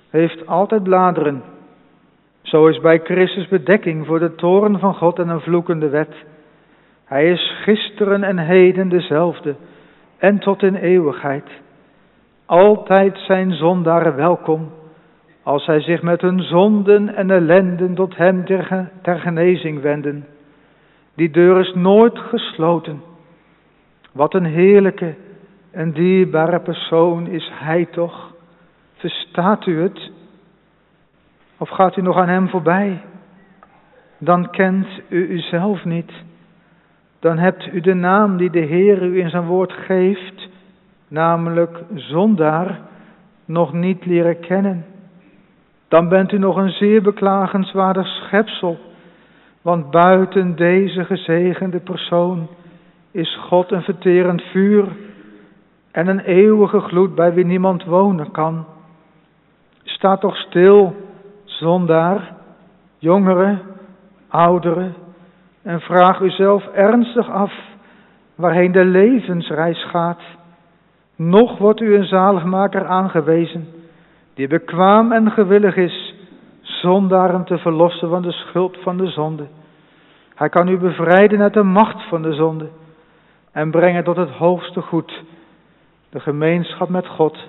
heeft altijd bladeren. Zo is bij Christus bedekking voor de toorn van God en een vloekende wet. Hij is gisteren en heden dezelfde en tot in eeuwigheid. Altijd zijn zondaren welkom, als zij zich met hun zonden en ellenden tot hem ter, ter genezing wenden. Die deur is nooit gesloten. Wat een heerlijke en dierbare persoon is hij toch. Verstaat u het? Of gaat u nog aan hem voorbij? Dan kent u uzelf niet. Dan hebt u de naam die de Heer u in zijn woord geeft, namelijk zondaar, nog niet leren kennen. Dan bent u nog een zeer beklagenswaardig schepsel, want buiten deze gezegende persoon is God een verterend vuur en een eeuwige gloed bij wie niemand wonen kan. Sta toch stil, zondaar, jongeren, ouderen, en vraag uzelf ernstig af waarheen de levensreis gaat. Nog wordt u een zaligmaker aangewezen, die bekwaam en gewillig is zondaren te verlossen van de schuld van de zonde. Hij kan u bevrijden uit de macht van de zonde en brengen tot het hoogste goed, de gemeenschap met God.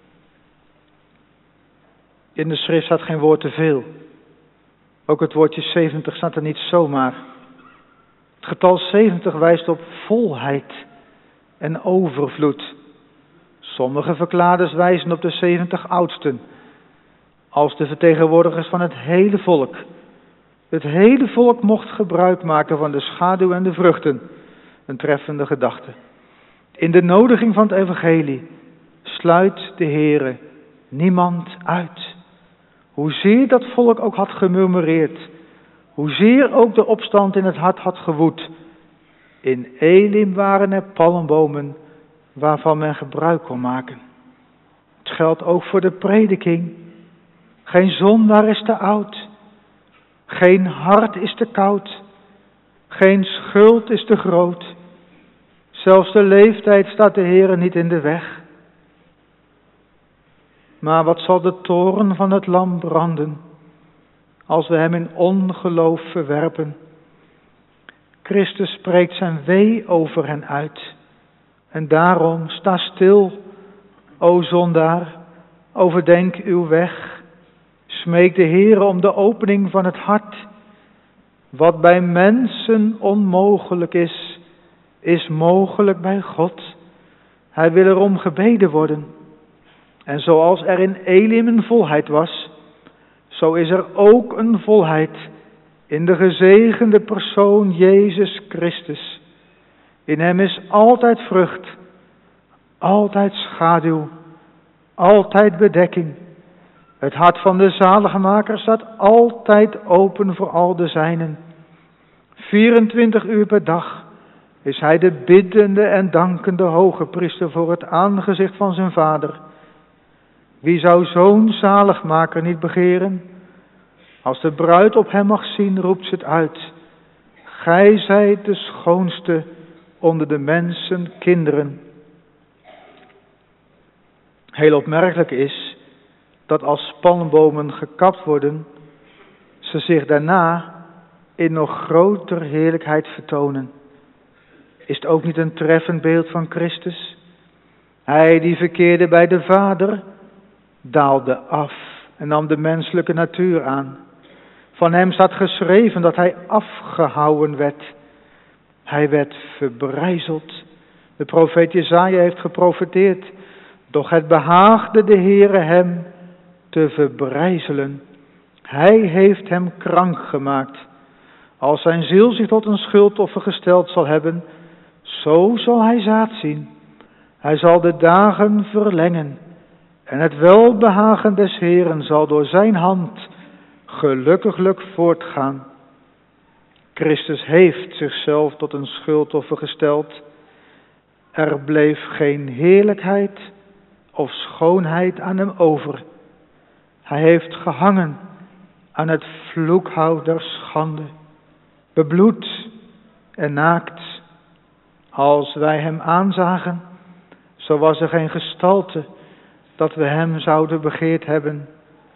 In de schrift staat geen woord te veel. Ook het woordje zeventig staat er niet zomaar. Het getal zeventig wijst op volheid en overvloed. Sommige verklaarders wijzen op de zeventig oudsten, als de vertegenwoordigers van het hele volk. Het hele volk mocht gebruik maken van de schaduw en de vruchten. Een treffende gedachte. In de nodiging van het evangelie sluit de Heere niemand uit. Hoezeer dat volk ook had gemurmureerd, hoezeer ook de opstand in het hart had gewoed. In Elim waren er palmbomen waarvan men gebruik kon maken. Het geldt ook voor de prediking. Geen zondaar is te oud. Geen hart is te koud. Geen schuld is te groot. Zelfs de leeftijd staat de Heere niet in de weg. Maar wat zal de toorn van het lam branden, als we hem in ongeloof verwerpen? Christus spreekt zijn wee over hen uit. En daarom sta stil, o zondaar, overdenk uw weg. Smeek de Heere om de opening van het hart. Wat bij mensen onmogelijk is, is mogelijk bij God. Hij wil erom gebeden worden. En zoals er in Elim een volheid was, zo is er ook een volheid in de gezegende persoon Jezus Christus. In hem is altijd vrucht, altijd schaduw, altijd bedekking. Het hart van de zaligmaker staat altijd open voor al de zijnen. vierentwintig uur per dag is hij de biddende en dankende hoge priester voor het aangezicht van zijn Vader. Wie zou zo'n zaligmaker niet begeren? Als de bruid op hem mag zien, roept ze het uit. Gij zijt de schoonste onder de mensen, kinderen. Heel opmerkelijk is dat als palmbomen gekapt worden, ze zich daarna in nog groter heerlijkheid vertonen. Is het ook niet een treffend beeld van Christus? Hij die verkeerde bij de Vader, daalde af en nam de menselijke natuur aan. Van hem staat geschreven dat hij afgehouwen werd. Hij werd verbrijzeld. De profeet Jesaja heeft geprofeteerd. Doch het behaagde de Heere hem te verbrijzelen. Hij heeft hem krank gemaakt. Als zijn ziel zich tot een schuldoffer gesteld zal hebben, zo zal hij zaad zien. Hij zal de dagen verlengen. En het welbehagen des Heeren zal door zijn hand gelukkiglijk voortgaan. Christus heeft zichzelf tot een schuldoffer gesteld. Er bleef geen heerlijkheid of schoonheid aan hem over. Hij heeft gehangen aan het vloekhout der schande, bebloed en naakt. Als wij hem aanzagen, zo was er geen gestalte dat we hem zouden begeerd hebben.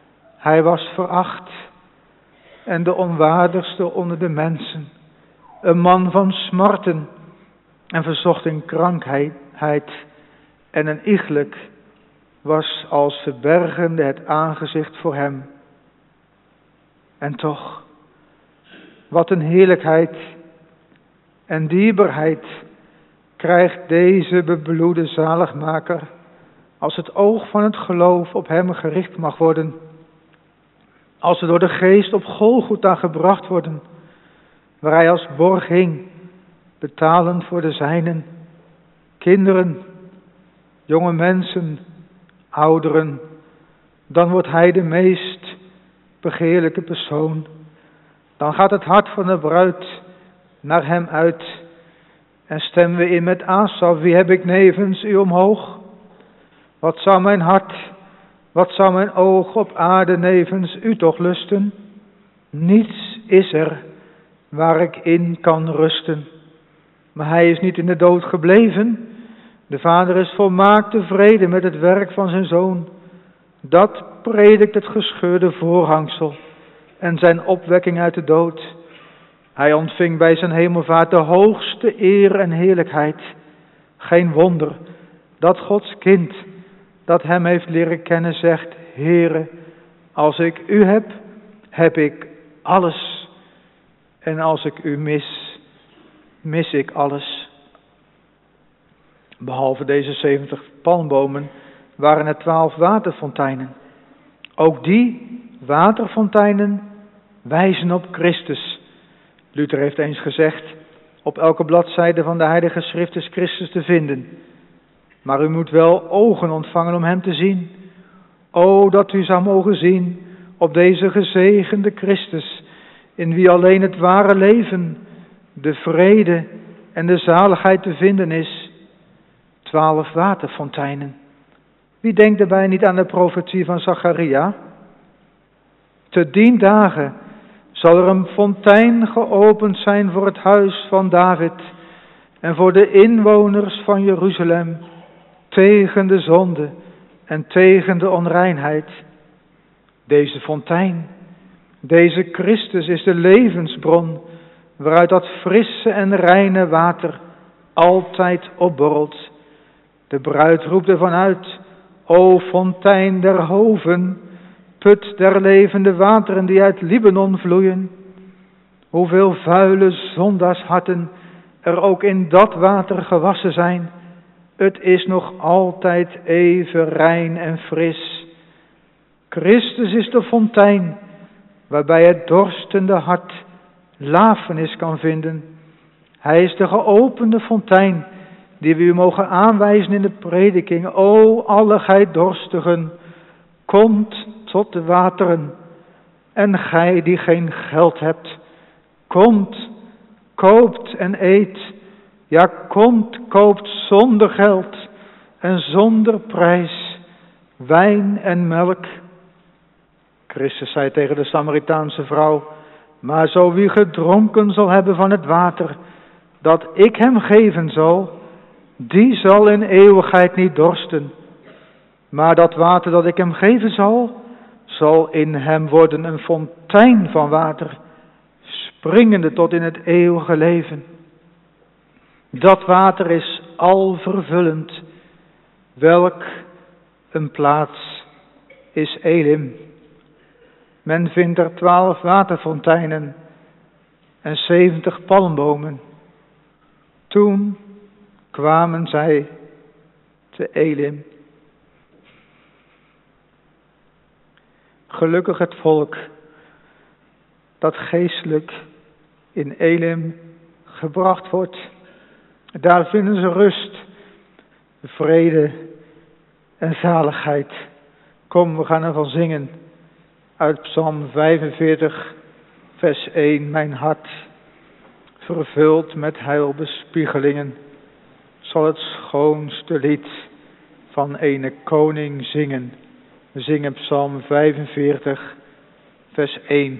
Hij was veracht en de onwaardigste onder de mensen. Een man van smarten en verzocht in krankheid. En een iegelijk was als verbergende het aangezicht voor hem. En toch, wat een heerlijkheid en dierbaarheid krijgt deze bebloede zaligmaker als het oog van het geloof op hem gericht mag worden. Als we door de geest op Golgotha gebracht worden, waar hij als borg hing, betalend voor de zijnen, kinderen, jonge mensen, ouderen, dan wordt hij de meest begeerlijke persoon. Dan gaat het hart van de bruid naar hem uit en stemmen we in met Asaf: wie heb ik nevens u omhoog? Wat zou mijn hart, wat zou mijn oog op aarde nevens u toch lusten? Niets is er waar ik in kan rusten. Maar hij is niet in de dood gebleven. De Vader is volmaakt tevreden met het werk van zijn Zoon. Dat predikt het gescheurde voorhangsel en zijn opwekking uit de dood. Hij ontving bij zijn hemelvaart de hoogste eer en heerlijkheid. Geen wonder dat Gods kind, dat hem heeft leren kennen, zegt: Heere, als ik u heb, heb ik alles. En als ik u mis, mis ik alles. Behalve deze zeventig palmbomen waren er twaalf waterfonteinen. Ook die waterfonteinen wijzen op Christus. Luther heeft eens gezegd: op elke bladzijde van de Heilige Schrift is Christus te vinden. Maar u moet wel ogen ontvangen om hem te zien. O, dat u zou mogen zien op deze gezegende Christus, in wie alleen het ware leven, de vrede en de zaligheid te vinden is. Twaalf waterfonteinen. Wie denkt daarbij niet aan de profetie van Zacharia? Te dien dagen zal er een fontein geopend zijn voor het huis van David en voor de inwoners van Jeruzalem, tegen de zonde en tegen de onreinheid. Deze fontein, deze Christus is de levensbron, waaruit dat frisse en reine water altijd opborrelt. De bruid roept ervan uit: O fontein der hoven, put der levende wateren die uit Libanon vloeien. Hoeveel vuile zondaarsharten er ook in dat water gewassen zijn, het is nog altijd even rein en fris. Christus is de fontein waarbij het dorstende hart lafenis kan vinden. Hij is de geopende fontein die we u mogen aanwijzen in de prediking. O, alle gij dorstigen, komt tot de wateren. En gij die geen geld hebt, komt, koopt en eet. Ja, komt, koopt zonder geld en zonder prijs wijn en melk. Christus zei tegen de Samaritaanse vrouw: maar zo wie gedronken zal hebben van het water dat ik hem geven zal, die zal in eeuwigheid niet dorsten. Maar dat water dat ik hem geven zal, zal in hem worden een fontein van water, springende tot in het eeuwige leven. Dat water is alvervullend. Welk een plaats is Elim. Men vindt er twaalf waterfonteinen en zeventig palmbomen. Toen kwamen zij te Elim. Gelukkig het volk dat geestelijk in Elim gebracht wordt. Daar vinden ze rust, vrede en zaligheid. Kom, we gaan ervan zingen uit Psalm vijfenveertig, vers één. Mijn hart, vervuld met heilbespiegelingen, zal het schoonste lied van ene koning zingen. We zingen Psalm vijfenveertig, vers één.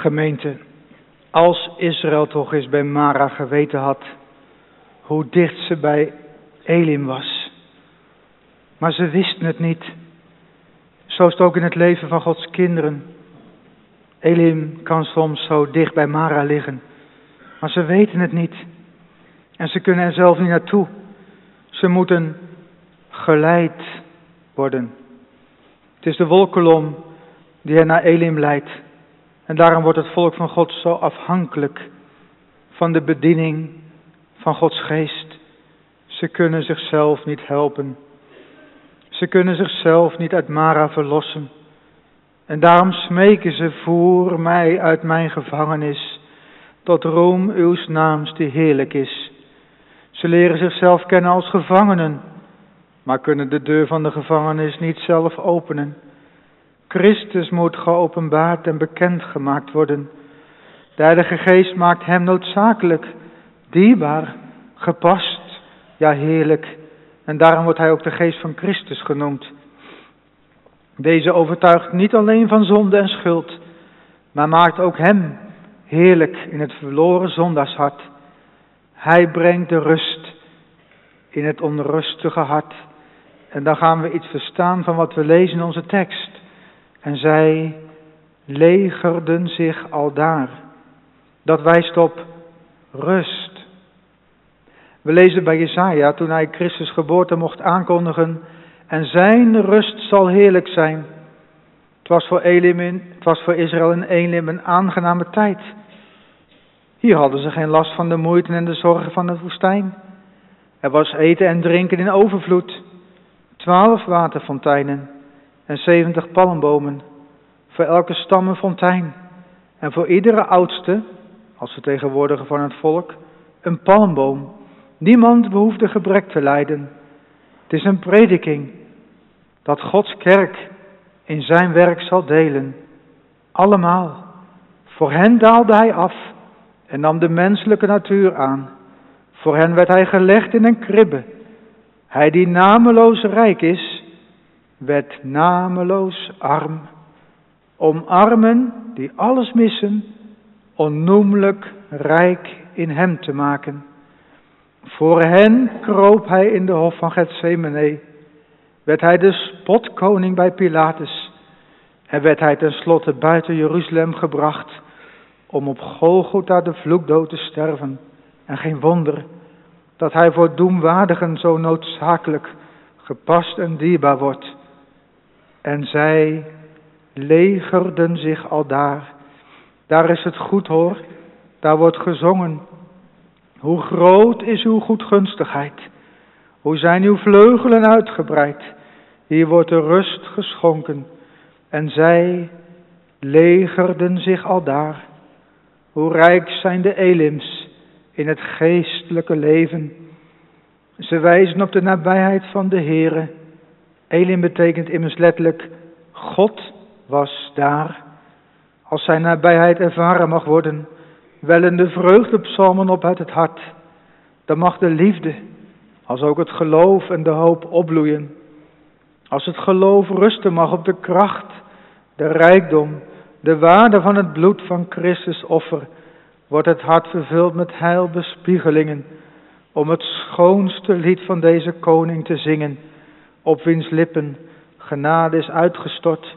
Gemeente, als Israël toch eens bij Mara geweten had hoe dicht ze bij Elim was. Maar ze wisten het niet. Zo is het ook in het leven van Gods kinderen. Elim kan soms zo dicht bij Mara liggen. Maar ze weten het niet. En ze kunnen er zelf niet naartoe. Ze moeten geleid worden. Het is de wolkolom die hen naar Elim leidt. En daarom wordt het volk van God zo afhankelijk van de bediening van Gods geest. Ze kunnen zichzelf niet helpen. Ze kunnen zichzelf niet uit Mara verlossen. En daarom smeken ze: voer mij uit mijn gevangenis, tot roem uws naams die heerlijk is. Ze leren zichzelf kennen als gevangenen, maar kunnen de deur van de gevangenis niet zelf openen. Christus moet geopenbaard en bekend gemaakt worden. De Heilige Geest maakt hem noodzakelijk, dierbaar, gepast, ja heerlijk. En daarom wordt hij ook de Geest van Christus genoemd. Deze overtuigt niet alleen van zonde en schuld, maar maakt ook hem heerlijk in het verloren zondagshart. Hij brengt de rust in het onrustige hart. En dan gaan we iets verstaan van wat we lezen in onze tekst. En zij legerden zich aldaar. Dat wijst op rust. We lezen bij Jesaja, toen hij Christus geboorte mocht aankondigen: en zijn rust zal heerlijk zijn. Het was voor Elim, het was voor Israël in Elim een aangename tijd. Hier hadden ze geen last van de moeite en de zorgen van de woestijn. Er was eten en drinken in overvloed. Twaalf waterfonteinen en zeventig palmbomen. Voor elke stam een fontein. En voor iedere oudste, als vertegenwoordiger van het volk, een palmboom. Niemand behoefde gebrek te lijden. Het is een prediking dat Gods kerk in zijn werk zal delen. Allemaal. Voor hen daalde hij af en nam de menselijke natuur aan. Voor hen werd hij gelegd in een kribbe. Hij die nameloos rijk is, werd nameloos arm. Om armen die alles missen, onnoemelijk rijk in hem te maken. Voor hen kroop hij in de hof van Getsemane. Werd hij de spotkoning bij Pilatus. En werd hij tenslotte buiten Jeruzalem gebracht om op Golgotha de vloekdood te sterven. En geen wonder dat hij voor doemwaardigen zo noodzakelijk gepast en dierbaar wordt. En zij legerden zich aldaar. Daar is het goed hoor, daar wordt gezongen. Hoe groot is uw goedgunstigheid, hoe zijn uw vleugelen uitgebreid. Hier wordt de rust geschonken en zij legerden zich aldaar. Hoe rijk zijn de Elims in het geestelijke leven. Ze wijzen op de nabijheid van de Heere. Elim betekent immers letterlijk: God was daar. Als zijn nabijheid ervaren mag worden, wellen de vreugdepsalmen op uit het hart. Dan mag de liefde, als ook het geloof en de hoop opbloeien. Als het geloof rusten mag op de kracht, de rijkdom, de waarde van het bloed van Christus offer, wordt het hart vervuld met heilbespiegelingen, om het schoonste lied van deze koning te zingen, op wiens lippen genade is uitgestort.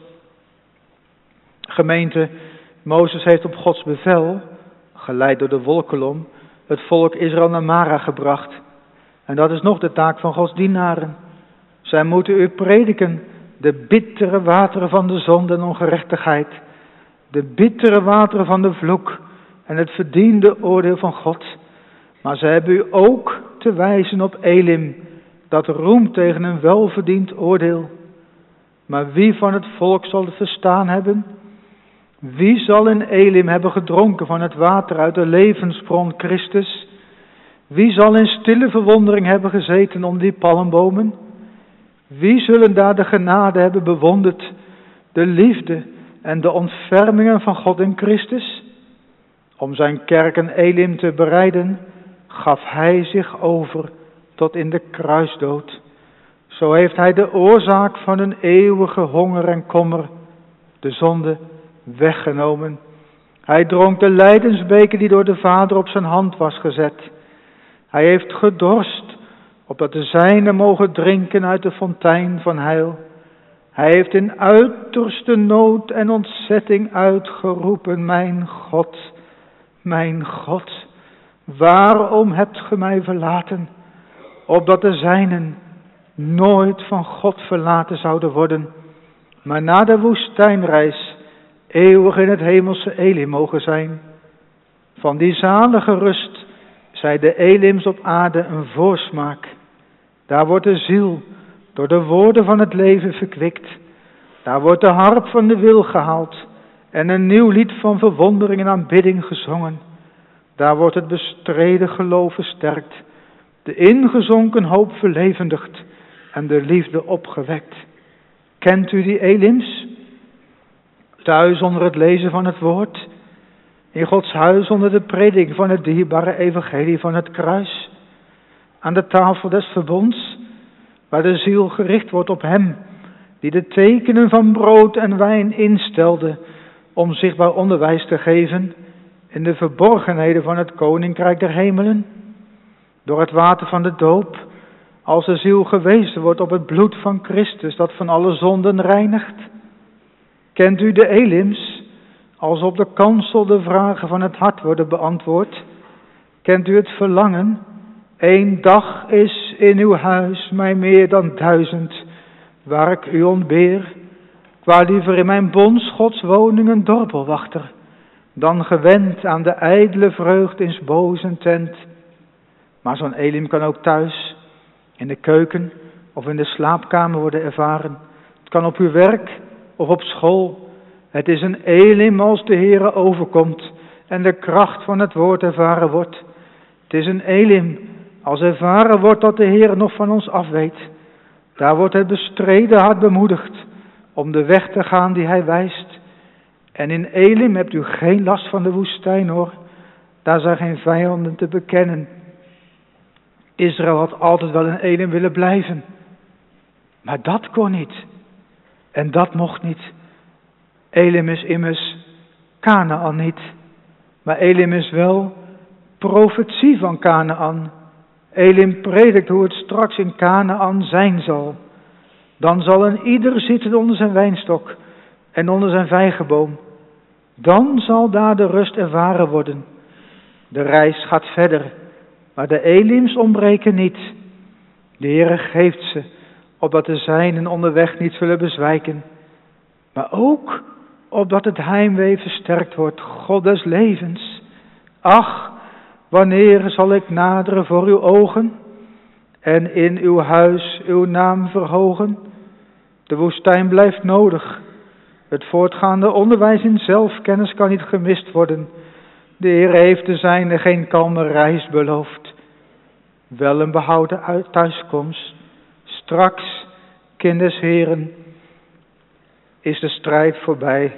Gemeente, Mozes heeft op Gods bevel, geleid door de wolkolom, het volk Israël naar Mara gebracht. En dat is nog de taak van Gods dienaren. Zij moeten u prediken, de bittere wateren van de zonde en ongerechtigheid, de bittere wateren van de vloek en het verdiende oordeel van God. Maar zij hebben u ook te wijzen op Elim, dat roemt tegen een welverdiend oordeel. Maar wie van het volk zal het verstaan hebben? Wie zal in Elim hebben gedronken van het water uit de levensbron Christus? Wie zal in stille verwondering hebben gezeten om die palmbomen? Wie zullen daar de genade hebben bewonderd, de liefde en de ontfermingen van God in Christus? Om zijn kerk en Elim te bereiden, gaf hij zich over tot in de kruisdood. Zo heeft hij de oorzaak van een eeuwige honger en kommer, de zonde, weggenomen. Hij dronk de lijdensbeker die door de Vader op zijn hand was gezet. Hij heeft gedorst, opdat de zijnen mogen drinken uit de fontein van heil. Hij heeft in uiterste nood en ontzetting uitgeroepen, mijn God, mijn God, waarom hebt ge mij verlaten? Opdat de zijnen nooit van God verlaten zouden worden, maar na de woestijnreis eeuwig in het hemelse Elim mogen zijn. Van die zalige rust zij de Elims op aarde een voorsmaak. Daar wordt de ziel door de woorden van het leven verkwikt. Daar wordt de harp van de wil gehaald en een nieuw lied van verwondering en aanbidding gezongen. Daar wordt het bestreden geloof versterkt, de ingezonken hoop verlevendigd en de liefde opgewekt. Kent u die Elims? Thuis onder het lezen van het woord, in Gods huis onder de prediking van het dierbare evangelie van het kruis, aan de tafel des verbonds, waar de ziel gericht wordt op hem, die de tekenen van brood en wijn instelde om zichtbaar onderwijs te geven in de verborgenheden van het koninkrijk der hemelen. Door het water van de doop, als de ziel gewezen wordt op het bloed van Christus dat van alle zonden reinigt. Kent u de Elims, als op de kansel de vragen van het hart worden beantwoord? Kent u het verlangen? Eén dag is in uw huis mij meer dan duizend, waar ik u ontbeer. Waar liever in mijn bonds Gods woning een dorpelwachter, dan gewend aan de ijdele vreugd in 's bozen tent. Maar zo'n Elim kan ook thuis, in de keuken of in de slaapkamer worden ervaren. Het kan op uw werk of op school. Het is een Elim als de Heere overkomt en de kracht van het woord ervaren wordt. Het is een Elim als ervaren wordt dat de Heere nog van ons afweet. Daar wordt het bestreden hart bemoedigd om de weg te gaan die hij wijst. En in Elim hebt u geen last van de woestijn hoor. Daar zijn geen vijanden te bekennen. Israël had altijd wel in Elim willen blijven. Maar dat kon niet. En dat mocht niet. Elim is immers Kanaan niet. Maar Elim is wel profetie van Kanaan. Elim predikt hoe het straks in Kanaan zijn zal. Dan zal een ieder zitten onder zijn wijnstok en onder zijn vijgenboom. Dan zal daar de rust ervaren worden. De reis gaat verder, maar de Elims ontbreken niet. De Heere geeft ze, opdat de zijnen onderweg niet zullen bezwijken. Maar ook opdat het heimwee versterkt wordt, God des levens. Ach, wanneer zal ik naderen voor uw ogen en in uw huis uw naam verhogen? De woestijn blijft nodig. Het voortgaande onderwijs in zelfkennis kan niet gemist worden. De Heer heeft de zijne geen kalme reis beloofd. Wel een behouden thuiskomst. Straks, kinders heren, is de strijd voorbij.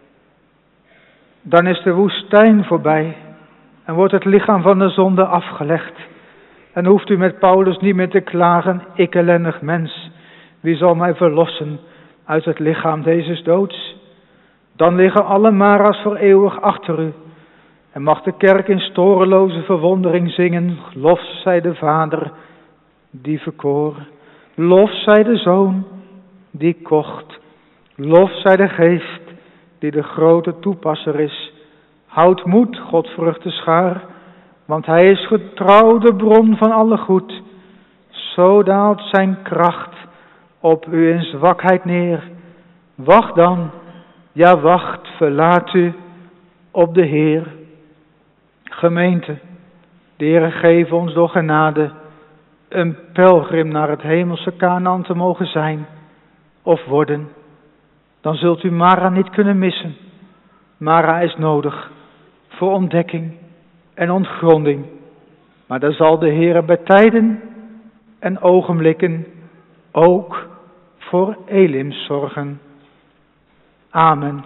Dan is de woestijn voorbij en wordt het lichaam van de zonde afgelegd. En hoeft u met Paulus niet meer te klagen, ik ellendig mens, wie zal mij verlossen uit het lichaam deze doods? Dan liggen alle mara's voor eeuwig achter u. En mag de kerk in storeloze verwondering zingen, lof zij de Vader die verkoor, lof zij de Zoon die kocht, lof zij de Geest die de grote toepasser is. Houd moed, Godvruchte schaar, want hij is getrouw de bron van alle goed. Zo daalt zijn kracht op u in zwakheid neer. Wacht dan, ja wacht, verlaat u op de Heer. Gemeente, de Heer geef ons door genade een pelgrim naar het hemelse Kanaan te mogen zijn of worden. Dan zult u Mara niet kunnen missen. Mara is nodig voor ontdekking en ontgronding. Maar daar zal de Heer bij tijden en ogenblikken ook voor Elim zorgen. Amen.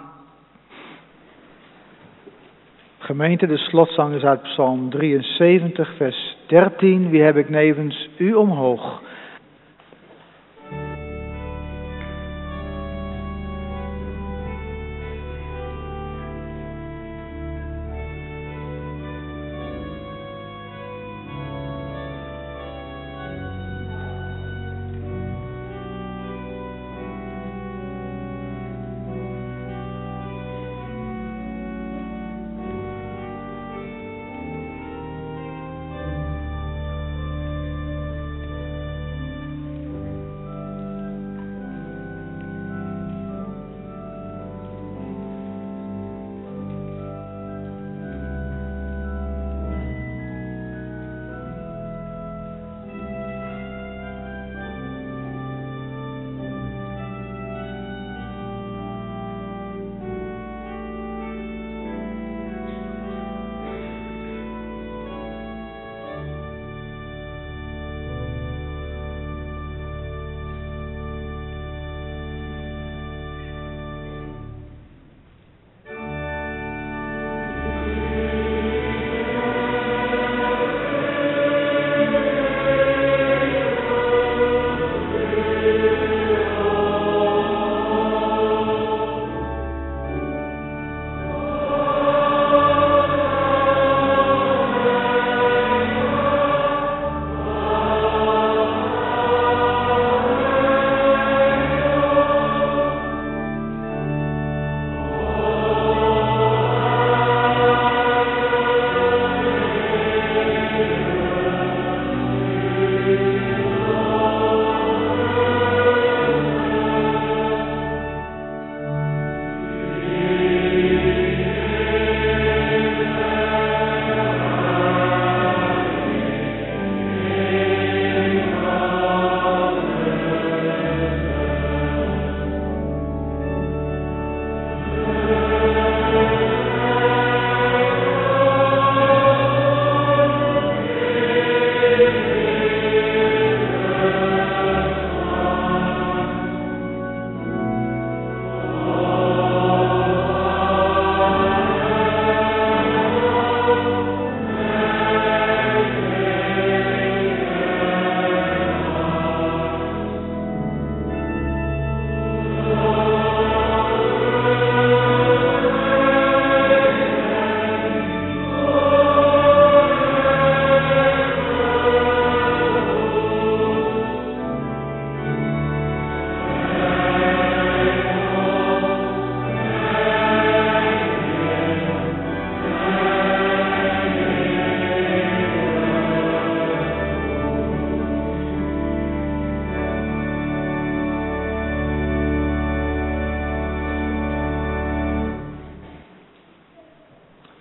Gemeente, de slotzang is uit Psalm drieënzeventig, vers dertien. Wie heb ik nevens u omhoog?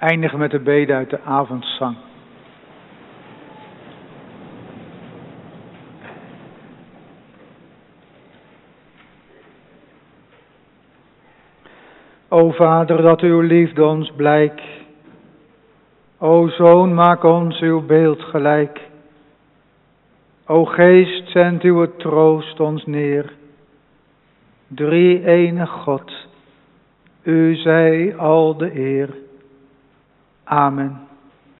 eindigen met de bede uit de avondzang. O Vader, dat uw liefde ons blijk. O Zoon, maak ons uw beeld gelijk. O Geest, zend uw troost ons neer. Drie enig God, u zij al de eer. Amen.